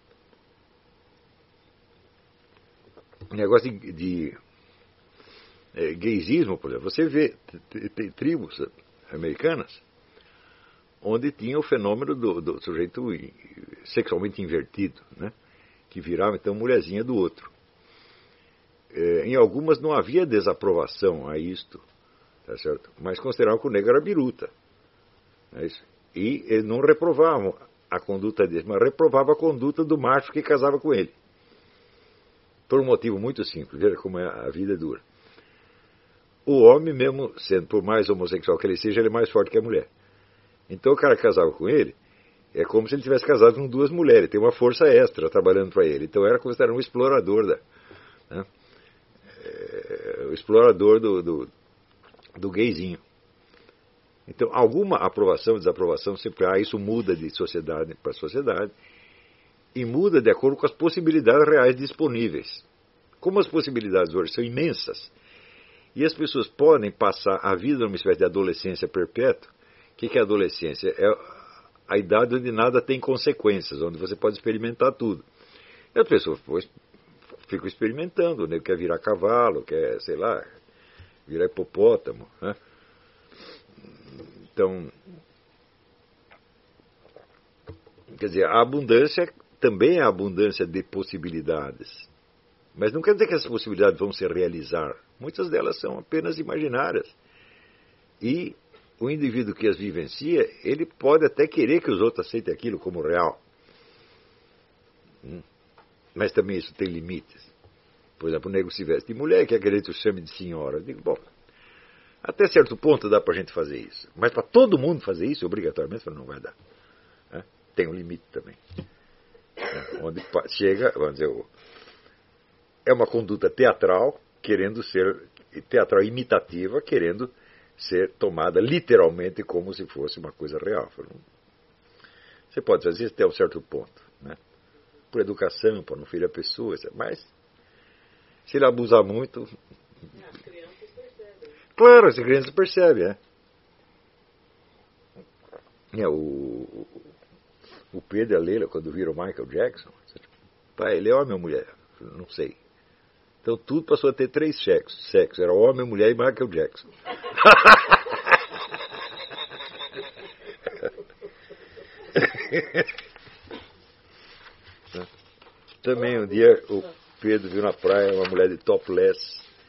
O negócio de, de é, gaysismo, por exemplo, você vê tem tribos americanas onde tinha o fenômeno do, do sujeito sexualmente invertido, né, que virava então mulherzinha do outro. É, em algumas não havia desaprovação a isto, tá certo? Mas consideravam que o negro era biruta. É isso? E eles não reprovavam a conduta dele, mas reprovavam a conduta do macho que casava com ele. Por um motivo muito simples, veja como é a vida dura. O homem, mesmo sendo por mais homossexual que ele seja, ele é mais forte que a mulher. Então o cara que casava com ele é como se ele tivesse casado com duas mulheres, tem uma força extra trabalhando para ele. Então era considerado um explorador da... Né? É, o explorador do, do, do gayzinho. Então, alguma aprovação, desaprovação sempre há, isso muda de sociedade para sociedade e muda de acordo com as possibilidades reais disponíveis. Como as possibilidades hoje são imensas e as pessoas podem passar a vida numa espécie de adolescência perpétua. O que é a adolescência? É a idade onde nada tem consequências, onde você pode experimentar tudo. E as pessoas pois, ficam experimentando, né? Quer virar cavalo, quer, sei lá, virar hipopótamo, né? Então, quer dizer, a abundância também é a abundância de possibilidades. Mas não quer dizer que essas possibilidades vão se realizar. Muitas delas são apenas imaginárias. E o indivíduo que as vivencia, ele pode até querer que os outros aceitem aquilo como real. Mas também isso tem limites. Por exemplo, o nego se veste de mulher e quer que a gente o chame de senhora. Eu digo, bom, até certo ponto dá para a gente fazer isso. Mas para todo mundo fazer isso, obrigatoriamente, não vai dar. É? Tem um limite também. É? Onde chega, vamos dizer, é uma conduta teatral, querendo ser, teatral imitativa, querendo ser tomada literalmente como se fosse uma coisa real. Você pode fazer isso até um certo ponto, né? Por educação, para não ferir a pessoa, mas se ele abusar muito... As crianças percebem. Claro, as crianças percebem, é. é o, o Pedro e a Leila, quando viram o Michael Jackson, pai, ele é homem ou mulher? Não sei. Então tudo passou a ter três sexos. Sexo era homem, mulher e Michael Jackson. Também um dia o Pedro viu na praia uma mulher de topless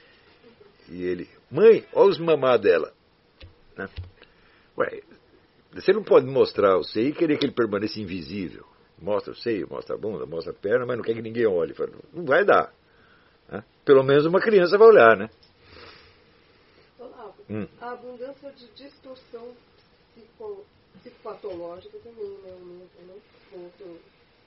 E ele, mãe, olha os mamá dela. Né? Ué, você não pode mostrar o seio e querer que ele permaneça invisível. Mostra o seio, mostra a bunda, mostra a perna, mas não quer que ninguém olhe. Não vai dar. Né? Pelo menos uma criança vai olhar, né? Olavo, hum. A abundância de distorção psico, psicopatológica também, né? Eu não, eu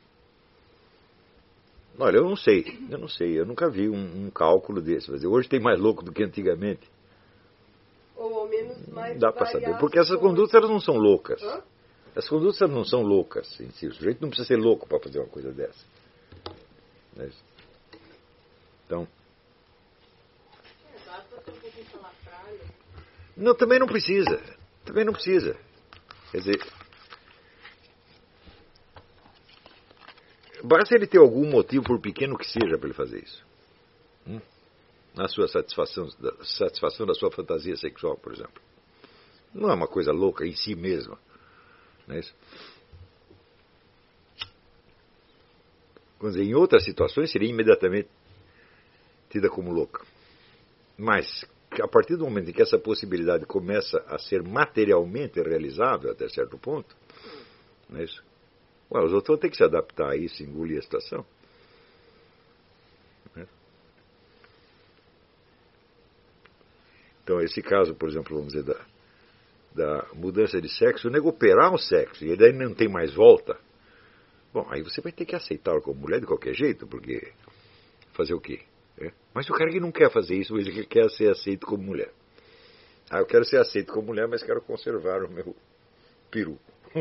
Olha, eu não sei, eu não sei, eu nunca vi um, um cálculo desse. Mas hoje tem mais louco do que antigamente. Ou ao menos mais não dá para saber, porque essas condutas elas não são loucas. Hã? As condutas não são loucas em si. O sujeito não precisa ser louco para fazer uma coisa dessa. É isso. Então. Não, também não precisa. Também não precisa. Quer dizer, basta ele ter algum motivo, por pequeno que seja, para ele fazer isso. Hum? Na sua satisfação, da satisfação da sua fantasia sexual, por exemplo. Não é uma coisa louca em si mesma. Não é isso? Vamos dizer, em outras situações seria imediatamente tida como louca. Mas, a partir do momento em que essa possibilidade começa a ser materialmente realizável até certo ponto, não é isso? Ué, os outros vão ter que se adaptar a isso, engolir a situação. Não é? Então, esse caso, por exemplo, vamos dizer, da, da mudança de sexo, o nego operar o sexo e ele não tem mais volta, bom, aí você vai ter que aceitá-lo como mulher de qualquer jeito, porque fazer o quê? É? Mas o cara que não quer fazer isso, ele quer ser aceito como mulher. Ah, eu quero ser aceito como mulher, mas quero conservar o meu peru.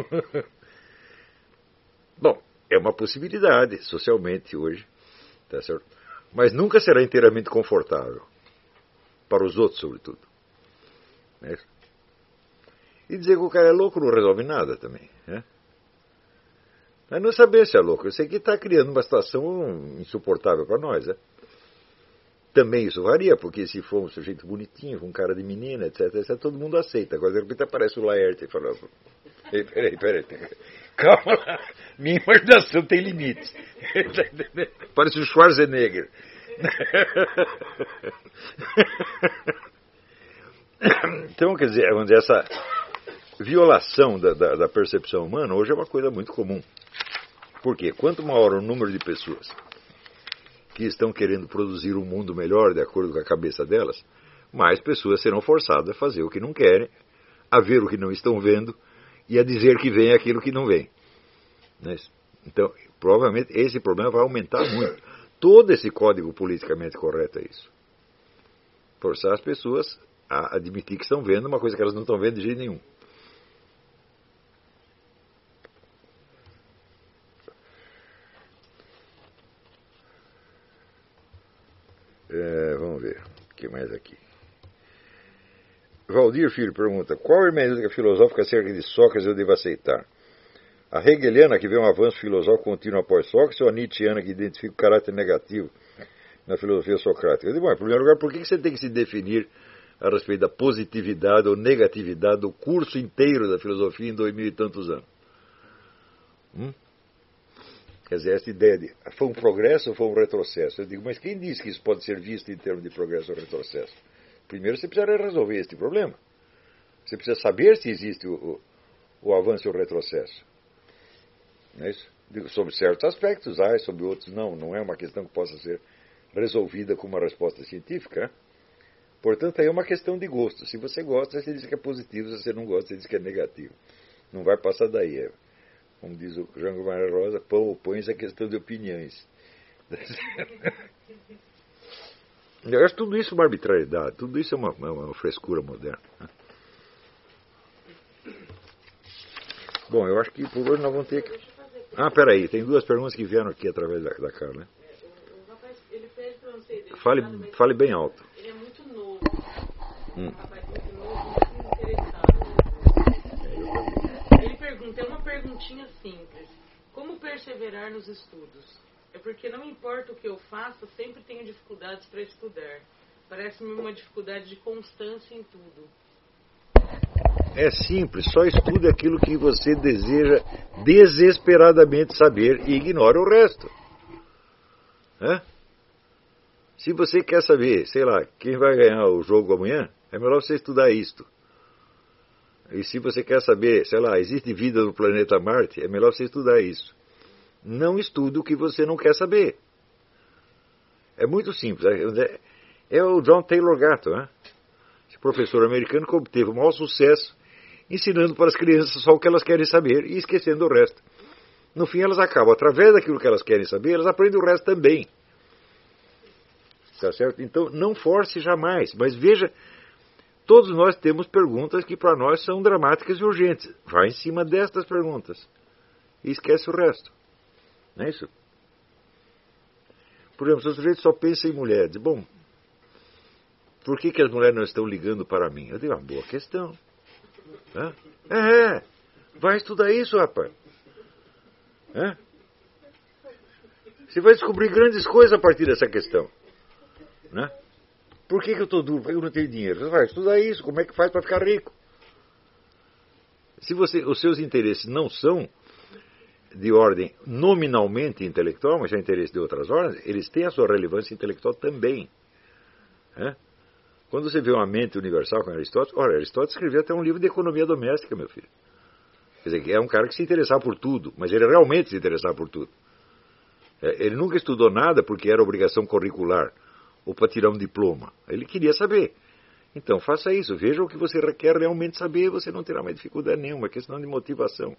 Bom, é uma possibilidade socialmente hoje, tá certo? Mas nunca será inteiramente confortável. Para os outros, sobretudo. É. E dizer que o cara é louco não resolve nada também. Né? Mas não saber se é louco. Eu sei que está criando uma situação insuportável para nós. Né? Também isso varia, porque se for um sujeito bonitinho, um cara de menina, etc, etc, todo mundo aceita. Agora, de repente, aparece o Laerte e fala: Ei, peraí, peraí, peraí. Calma lá, minha imaginação tem limites. Parece o Schwarzenegger. Então, quer dizer, vamos dizer, essa violação da, da, da percepção humana hoje é uma coisa muito comum. Por quê? Quanto maior o número de pessoas que estão querendo produzir um mundo melhor de acordo com a cabeça delas, mais pessoas serão forçadas a fazer o que não querem, a ver o que não estão vendo e a dizer que vem aquilo que não vem. Então, provavelmente esse problema vai aumentar muito. Todo esse código politicamente correto é isso. Forçar as pessoas a admitir que estão vendo uma coisa que elas não estão vendo de jeito nenhum. É, vamos ver. O que mais aqui? Valdir Filho pergunta: qual a hermenêutica filosófica acerca de Sócrates eu devo aceitar? A hegeliana, que vê um avanço filosófico contínuo após Sócrates, ou a nietzschiana, que identifica o caráter negativo na filosofia socrática? Eu digo, bom, em primeiro lugar, por que você tem que se definir a respeito da positividade ou negatividade do curso inteiro da filosofia em dois mil e tantos anos? Hum? Quer dizer, essa ideia de foi um progresso ou foi um retrocesso? Eu digo, mas quem disse que isso pode ser visto em termos de progresso ou retrocesso? Primeiro você precisa resolver este problema. Você precisa saber se existe o, o, o avanço ou o retrocesso. Não é isso? Digo, sobre certos aspectos, há, sobre outros não. Não é uma questão que possa ser resolvida com uma resposta científica. Né? Portanto, aí é uma questão de gosto. Se você gosta, você diz que é positivo. Se você não gosta, você diz que é negativo. Não vai passar daí. É, como diz o Jango Maria Rosa, pão ou pães é questão de opiniões. Eu acho tudo isso uma arbitrariedade. Tudo isso é uma, uma, uma frescura moderna. Né? Bom, eu acho que por hoje nós vamos ter que... Ah, peraí, tem duas perguntas que vieram aqui através da, da Carla. Né? O rapaz, ele pede para você... Fale, fale bem alto. Ele é muito novo. Hum. Um rapaz muito novo, muito interessado. Ele pergunta, é uma perguntinha simples. Como perseverar nos estudos? É porque não importa o que eu faça, sempre tenho dificuldades para estudar. Parece-me uma dificuldade de constância em tudo. É simples, só estude aquilo que você deseja desesperadamente saber e ignore o resto. É? Se você quer saber, sei lá, quem vai ganhar o jogo amanhã, é melhor você estudar isto. E se você quer saber, sei lá, existe vida no planeta Marte, é melhor você estudar isso. Não estude o que você não quer saber. É muito simples. É o John Taylor Gatto, né? Esse professor americano que obteve o maior sucesso ensinando para as crianças só o que elas querem saber e esquecendo o resto. No fim, elas acabam, através daquilo que elas querem saber, elas aprendem o resto também. Tá certo? Então, não force jamais. Mas veja, todos nós temos perguntas que para nós são dramáticas e urgentes. Vai em cima destas perguntas. E esquece o resto. Não é isso? Por exemplo, se o sujeito só pensa em mulher, diz, bom, por que, que as mulheres não estão ligando para mim? Eu digo, uma boa questão. Hã? É, é, vai estudar isso, rapaz. Hã? Você vai descobrir grandes coisas a partir dessa questão. Né? Por que, que eu estou duro? Por que eu não tenho dinheiro? Você vai estudar isso, como é que faz para ficar rico? Se você, os seus interesses não são de ordem nominalmente intelectual, mas são interesses de outras ordens, eles têm a sua relevância intelectual também. Né? Quando você vê uma mente universal com Aristóteles, olha, Aristóteles escreveu até um livro de economia doméstica, meu filho. Quer dizer, é um cara que se interessava por tudo, mas ele realmente se interessava por tudo. Ele nunca estudou nada porque era obrigação curricular, ou para tirar um diploma. Ele queria saber. Então, faça isso. Veja o que você quer realmente saber, você não terá mais dificuldade nenhuma. É questão de motivação.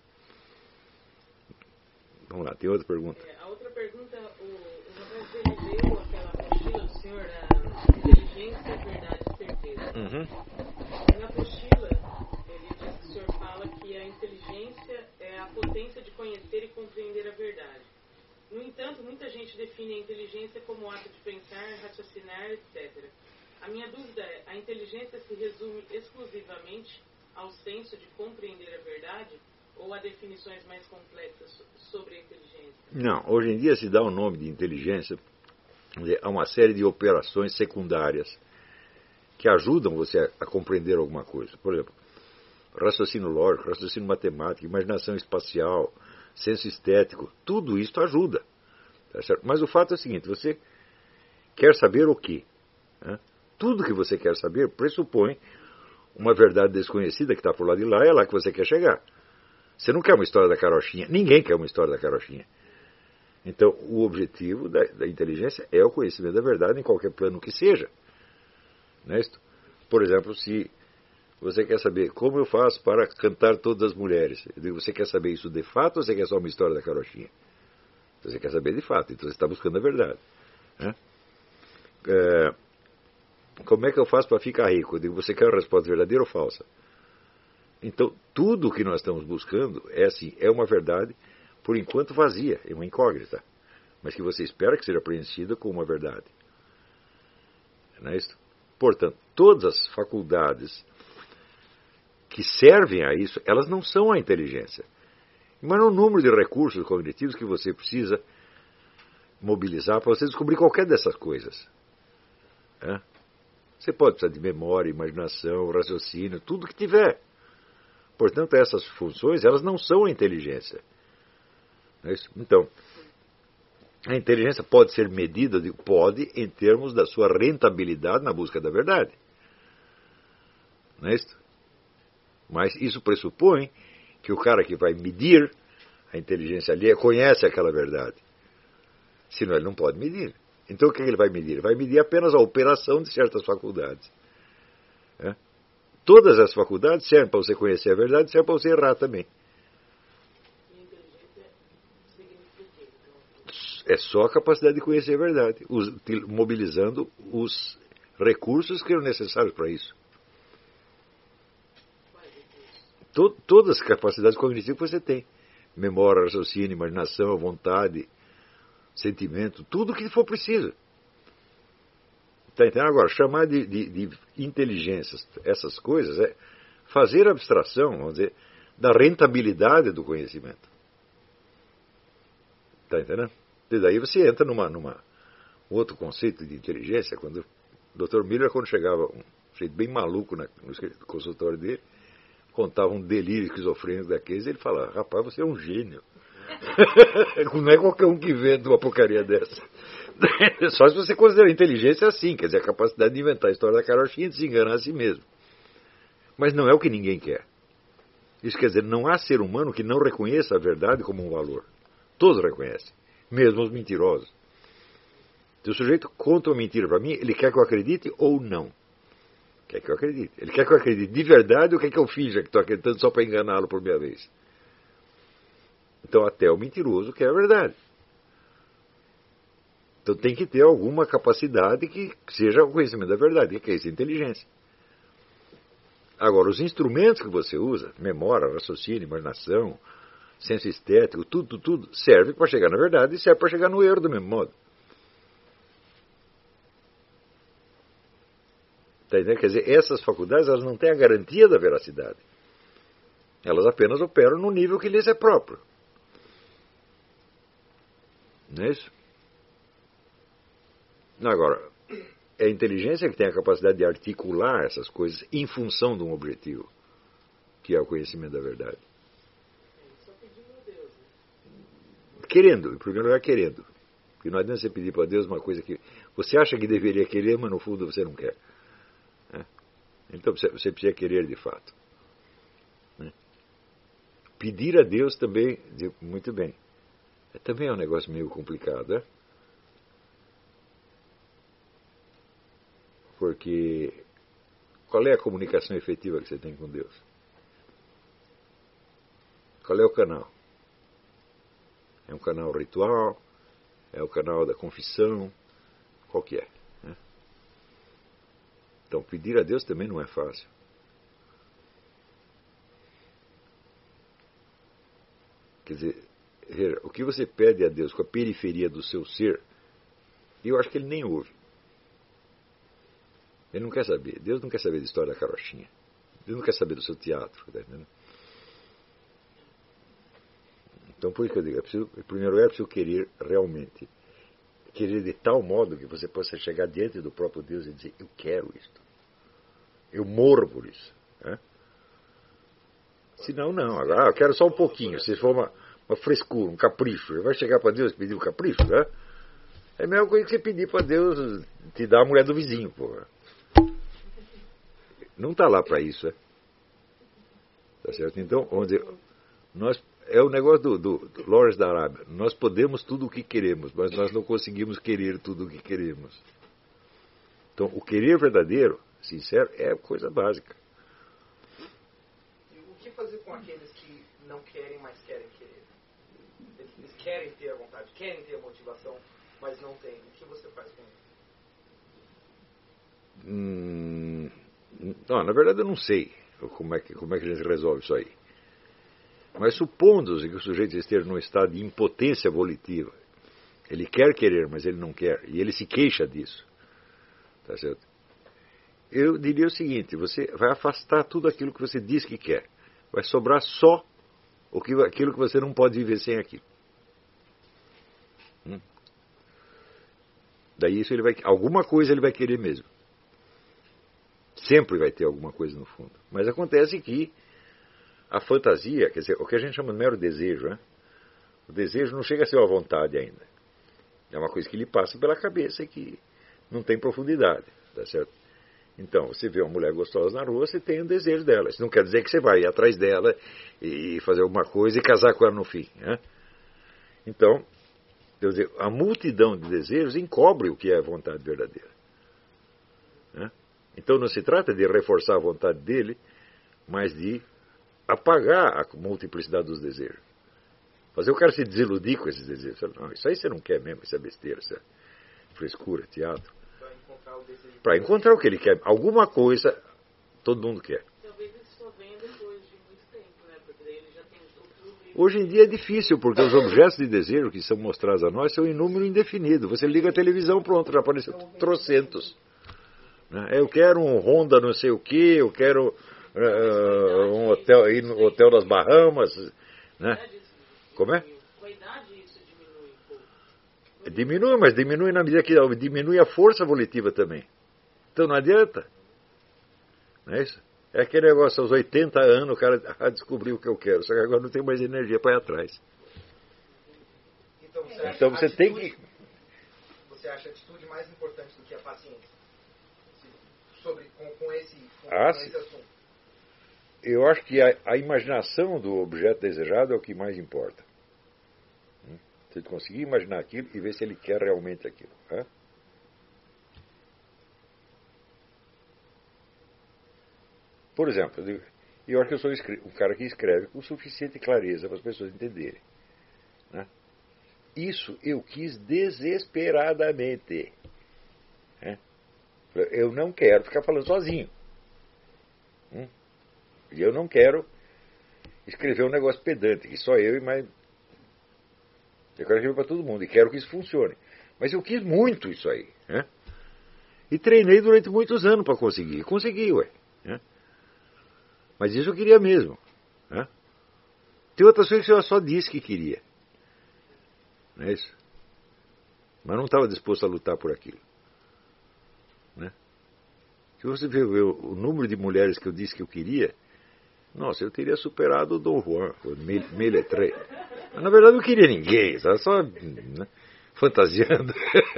Vamos lá, tem outra pergunta. É, a outra pergunta, o, o rapaz dele leu aquela apostila do senhor, a inteligência, verdade e certeza. Uhum. Na apostila, ele diz que o senhor fala que a inteligência é a potência de conhecer e compreender a verdade. No entanto, muita gente define a inteligência como o ato de pensar, raciocinar, etcétera. A minha dúvida é, a inteligência se resume exclusivamente ao senso de compreender a verdade ou a definições mais complexas sobre a inteligência? Não, hoje em dia se dá o nome de inteligência a uma série de operações secundárias que ajudam você a, a compreender alguma coisa. Por exemplo, raciocínio lógico, raciocínio matemático, imaginação espacial, senso estético, tudo isso ajuda. Tá certo? Mas o fato é o seguinte, você quer saber o quê? Né? Tudo que você quer saber pressupõe uma verdade desconhecida que está por lá de lá, é lá que você quer chegar. Você não quer uma história da carochinha, ninguém quer uma história da carochinha. Então, o objetivo da, da inteligência é o conhecimento da verdade em qualquer plano que seja. Não é isso? Por exemplo, se você quer saber como eu faço para cantar todas as mulheres, eu digo, você quer saber isso de fato ou você quer só uma história da carochinha? Você quer saber de fato, então você está buscando a verdade. Né? É, como é que eu faço para ficar rico? Eu digo, você quer uma resposta verdadeira ou falsa? Então, tudo o que nós estamos buscando é assim, é uma verdade, por enquanto vazia, é uma incógnita, mas que você espera que seja preenchida com uma verdade. Não é isso? Portanto, todas as faculdades que servem a isso, elas não são a inteligência. Mas o número de recursos cognitivos que você precisa mobilizar para você descobrir qualquer dessas coisas. É? Você pode precisar de memória, imaginação, raciocínio, tudo que tiver. Portanto, essas funções, elas não são a inteligência. Não é isso? Então, a inteligência pode ser medida, digo, pode, em termos da sua rentabilidade na busca da verdade. Não é isso? Mas isso pressupõe que o cara que vai medir a inteligência ali conhece aquela verdade. Senão ele não pode medir. Então o que ele vai medir? Ele vai medir apenas a operação de certas faculdades. É? Todas as faculdades servem para você conhecer a verdade e servem para você errar também. E inteligência significa o quê? É só a capacidade de conhecer a verdade, os, mobilizando os recursos que são necessários para isso. To, todas as capacidades cognitivas que você tem. Memória, raciocínio, imaginação, vontade, sentimento, tudo o que for preciso. Está entendendo? Agora, chamar de, de, de inteligências, essas coisas, é fazer abstração, vamos dizer, da rentabilidade do conhecimento. Está entendendo? E daí você entra numa, numa outro conceito de inteligência, quando o doutor Miller, quando chegava um jeito bem maluco na, no consultório dele, contava um delírio esquizofrênico daqueles, ele falava, rapaz, você é um gênio. Não é qualquer um que vende uma porcaria dessa. Só se você considera inteligência assim, quer dizer, a capacidade de inventar a história da carochinha e de se enganar a si mesmo. Mas não é o que ninguém quer. Isso quer dizer, não há ser humano que não reconheça a verdade como um valor. Todos reconhecem, mesmo os mentirosos. Se o sujeito conta uma mentira para mim, ele quer que eu acredite ou não? Quer que eu acredite. Ele quer que eu acredite de verdade ou quer que eu finja que estou acreditando só para enganá-lo por minha vez? Então até o mentiroso quer a verdade. Então tem que ter alguma capacidade que seja o conhecimento da verdade, que é isso, inteligência. Agora, os instrumentos que você usa, memória, raciocínio, imaginação, senso estético, tudo, tudo, tudo, serve para chegar na verdade e serve para chegar no erro do mesmo modo. Tá entendendo? Quer dizer, essas faculdades elas não têm a garantia da veracidade. Elas apenas operam no nível que lhes é próprio. Não é isso? Agora, é a inteligência que tem a capacidade de articular essas coisas em função de um objetivo, que é o conhecimento da verdade. Querendo, em primeiro lugar, querendo. Porque não adianta você pedir para Deus uma coisa que você acha que deveria querer, mas no fundo você não quer. É? Então você precisa querer de fato. É? Pedir a Deus também, muito bem, é, também é um negócio meio complicado, é? Porque qual é a comunicação efetiva que você tem com Deus? Qual é o canal? É um canal ritual? É o canal da confissão? Qual que é? Né? Então, pedir a Deus também não é fácil. Quer dizer, o que você pede a Deus com a periferia do seu ser, eu acho que ele nem ouve. Ele não quer saber. Deus não quer saber da história da carochinha. Deus não quer saber do seu teatro. Tá entendendo? Então, por isso que eu digo, é preciso, em primeiro lugar, é preciso querer realmente. Querer de tal modo que você possa chegar diante do próprio Deus e dizer, eu quero isto. Eu morro por isso. Né? Senão, não. Agora, ah, eu quero só um pouquinho. Se for uma, uma frescura, um capricho, você vai chegar para Deus e pedir um capricho, né? É a mesma coisa que você pedir para Deus te dar a mulher do vizinho, porra. Não está lá para isso, é? Tá certo? Então, onde nós, é o negócio do, do, do Lawrence da Arábia. Nós podemos tudo o que queremos, mas nós não conseguimos querer tudo o que queremos. Então, o querer verdadeiro, sincero, é coisa básica. E o que fazer com aqueles que não querem, mas querem querer? Eles querem ter a vontade, querem ter a motivação, mas não têm. O que você faz com eles? Hum... Não, na verdade eu não sei como é, que, como é que a gente resolve isso aí. Mas supondo que o sujeito esteja num estado de impotência volitiva, ele quer querer, mas ele não quer, e ele se queixa disso, tá certo? Eu diria o seguinte, você vai afastar tudo aquilo que você diz que quer. Vai sobrar só o que, aquilo que você não pode viver sem aquilo. Hum? Daí isso ele vai, alguma coisa ele vai querer mesmo. Sempre vai ter alguma coisa no fundo. Mas acontece que a fantasia, quer dizer, o que a gente chama de mero desejo, né? O desejo não chega a ser uma vontade ainda. É uma coisa que lhe passa pela cabeça e que não tem profundidade, tá certo? Então, você vê uma mulher gostosa na rua, você tem um desejo dela. Isso não quer dizer que você vai ir atrás dela e fazer alguma coisa e casar com ela no fim, né? Então, quer dizer, a multidão de desejos encobre o que é a vontade verdadeira, né? Então não se trata de reforçar a vontade dele, mas de apagar a multiplicidade dos desejos. Fazer o cara se desiludir com esses desejos. Não, isso aí você não quer mesmo, isso é besteira, isso é frescura, teatro. Para encontrar o desejo. Para encontrar o que ele quer. Alguma coisa, todo mundo quer. Talvez ele só venha depois de muito tempo, né? Porque daí ele já tem tudo. Hoje em dia é difícil, porque os objetos de desejo que são mostrados a nós são em número indefinido. Você liga a televisão, pronto, já apareceu trocentos. Eu quero um Honda não sei o que, eu quero uh, um hotel aí no Hotel das Bahamas, né? Como é? Com a idade isso diminui um pouco. Diminui, mas diminui na medida que diminui a força volitiva também. Então não adianta. Não é isso? É aquele negócio, aos oitenta anos o cara ah, descobriu o que eu quero, só que agora não tem mais energia para ir atrás. Então você, então, você tem que... Você você acha a atitude mais importante do que a paciência? Sobre, com, com, esse, com, ah, com esse assunto. Eu acho que a, a imaginação do objeto desejado é o que mais importa. Hum? Você conseguir imaginar aquilo e ver se ele quer realmente aquilo. Hã? Por exemplo, eu acho que eu sou um cara que escreve com suficiente clareza para as pessoas entenderem. Né? Isso eu quis desesperadamente. Né? Eu não quero ficar falando sozinho. Hum? E eu não quero escrever um negócio pedante, que só eu e mais. Eu quero escrever para todo mundo e quero que isso funcione. Mas eu quis muito isso aí. Né? E treinei durante muitos anos para conseguir. Consegui, ué. Né? Mas isso eu queria mesmo. Né? Tem outras coisas que eu só disse que queria. Não é isso? Mas não estava disposto a lutar por aquilo. Né? Se você ver o número de mulheres que eu disse que eu queria, nossa, eu teria superado o Dom Juan, o Meletré. Mas na verdade eu não queria ninguém, estava só né, fantasiando.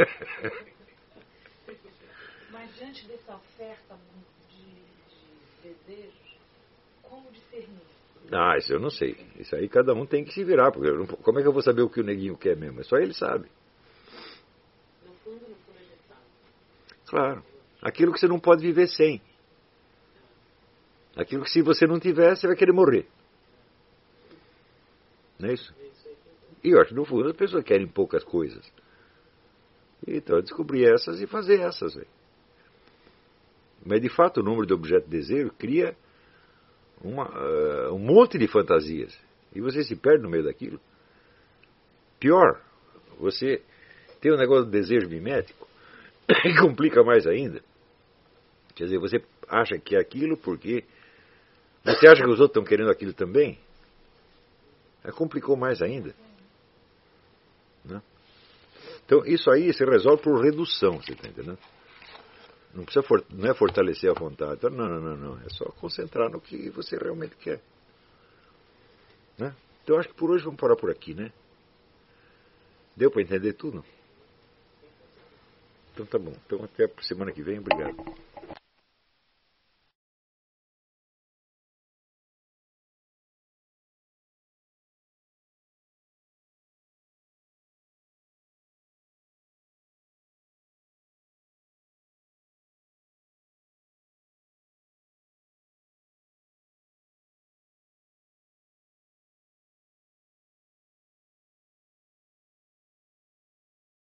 Mas diante dessa oferta de, de desejos, como discernir? Ah, isso eu não sei. Isso aí cada um tem que se virar, porque não, como é que eu vou saber o que o neguinho quer mesmo? Só ele sabe. No fundo, no fundo ele sabe. Claro. Aquilo que você não pode viver sem. Aquilo que se você não tiver, você vai querer morrer. Não é isso? E eu acho que no fundo as pessoas querem poucas coisas. Então eu descobri essas e fazer essas. Véio. Mas de fato o número de objetos de desejo cria uma, uh, um monte de fantasias. E você se perde no meio daquilo. Pior, você tem um negócio de desejo mimético e complica mais ainda. Quer dizer, você acha que é aquilo porque você acha que os outros estão querendo aquilo também? Aí complicou mais ainda. Né? Então, isso aí se resolve por redução, você está entendendo? Não, precisa for, não é fortalecer a vontade. Não, não, não, não. É só concentrar no que você realmente quer. Né? Então, acho que por hoje vamos parar por aqui, né? Deu para entender tudo? Então, tá bom. Então, até a semana que vem. Obrigado.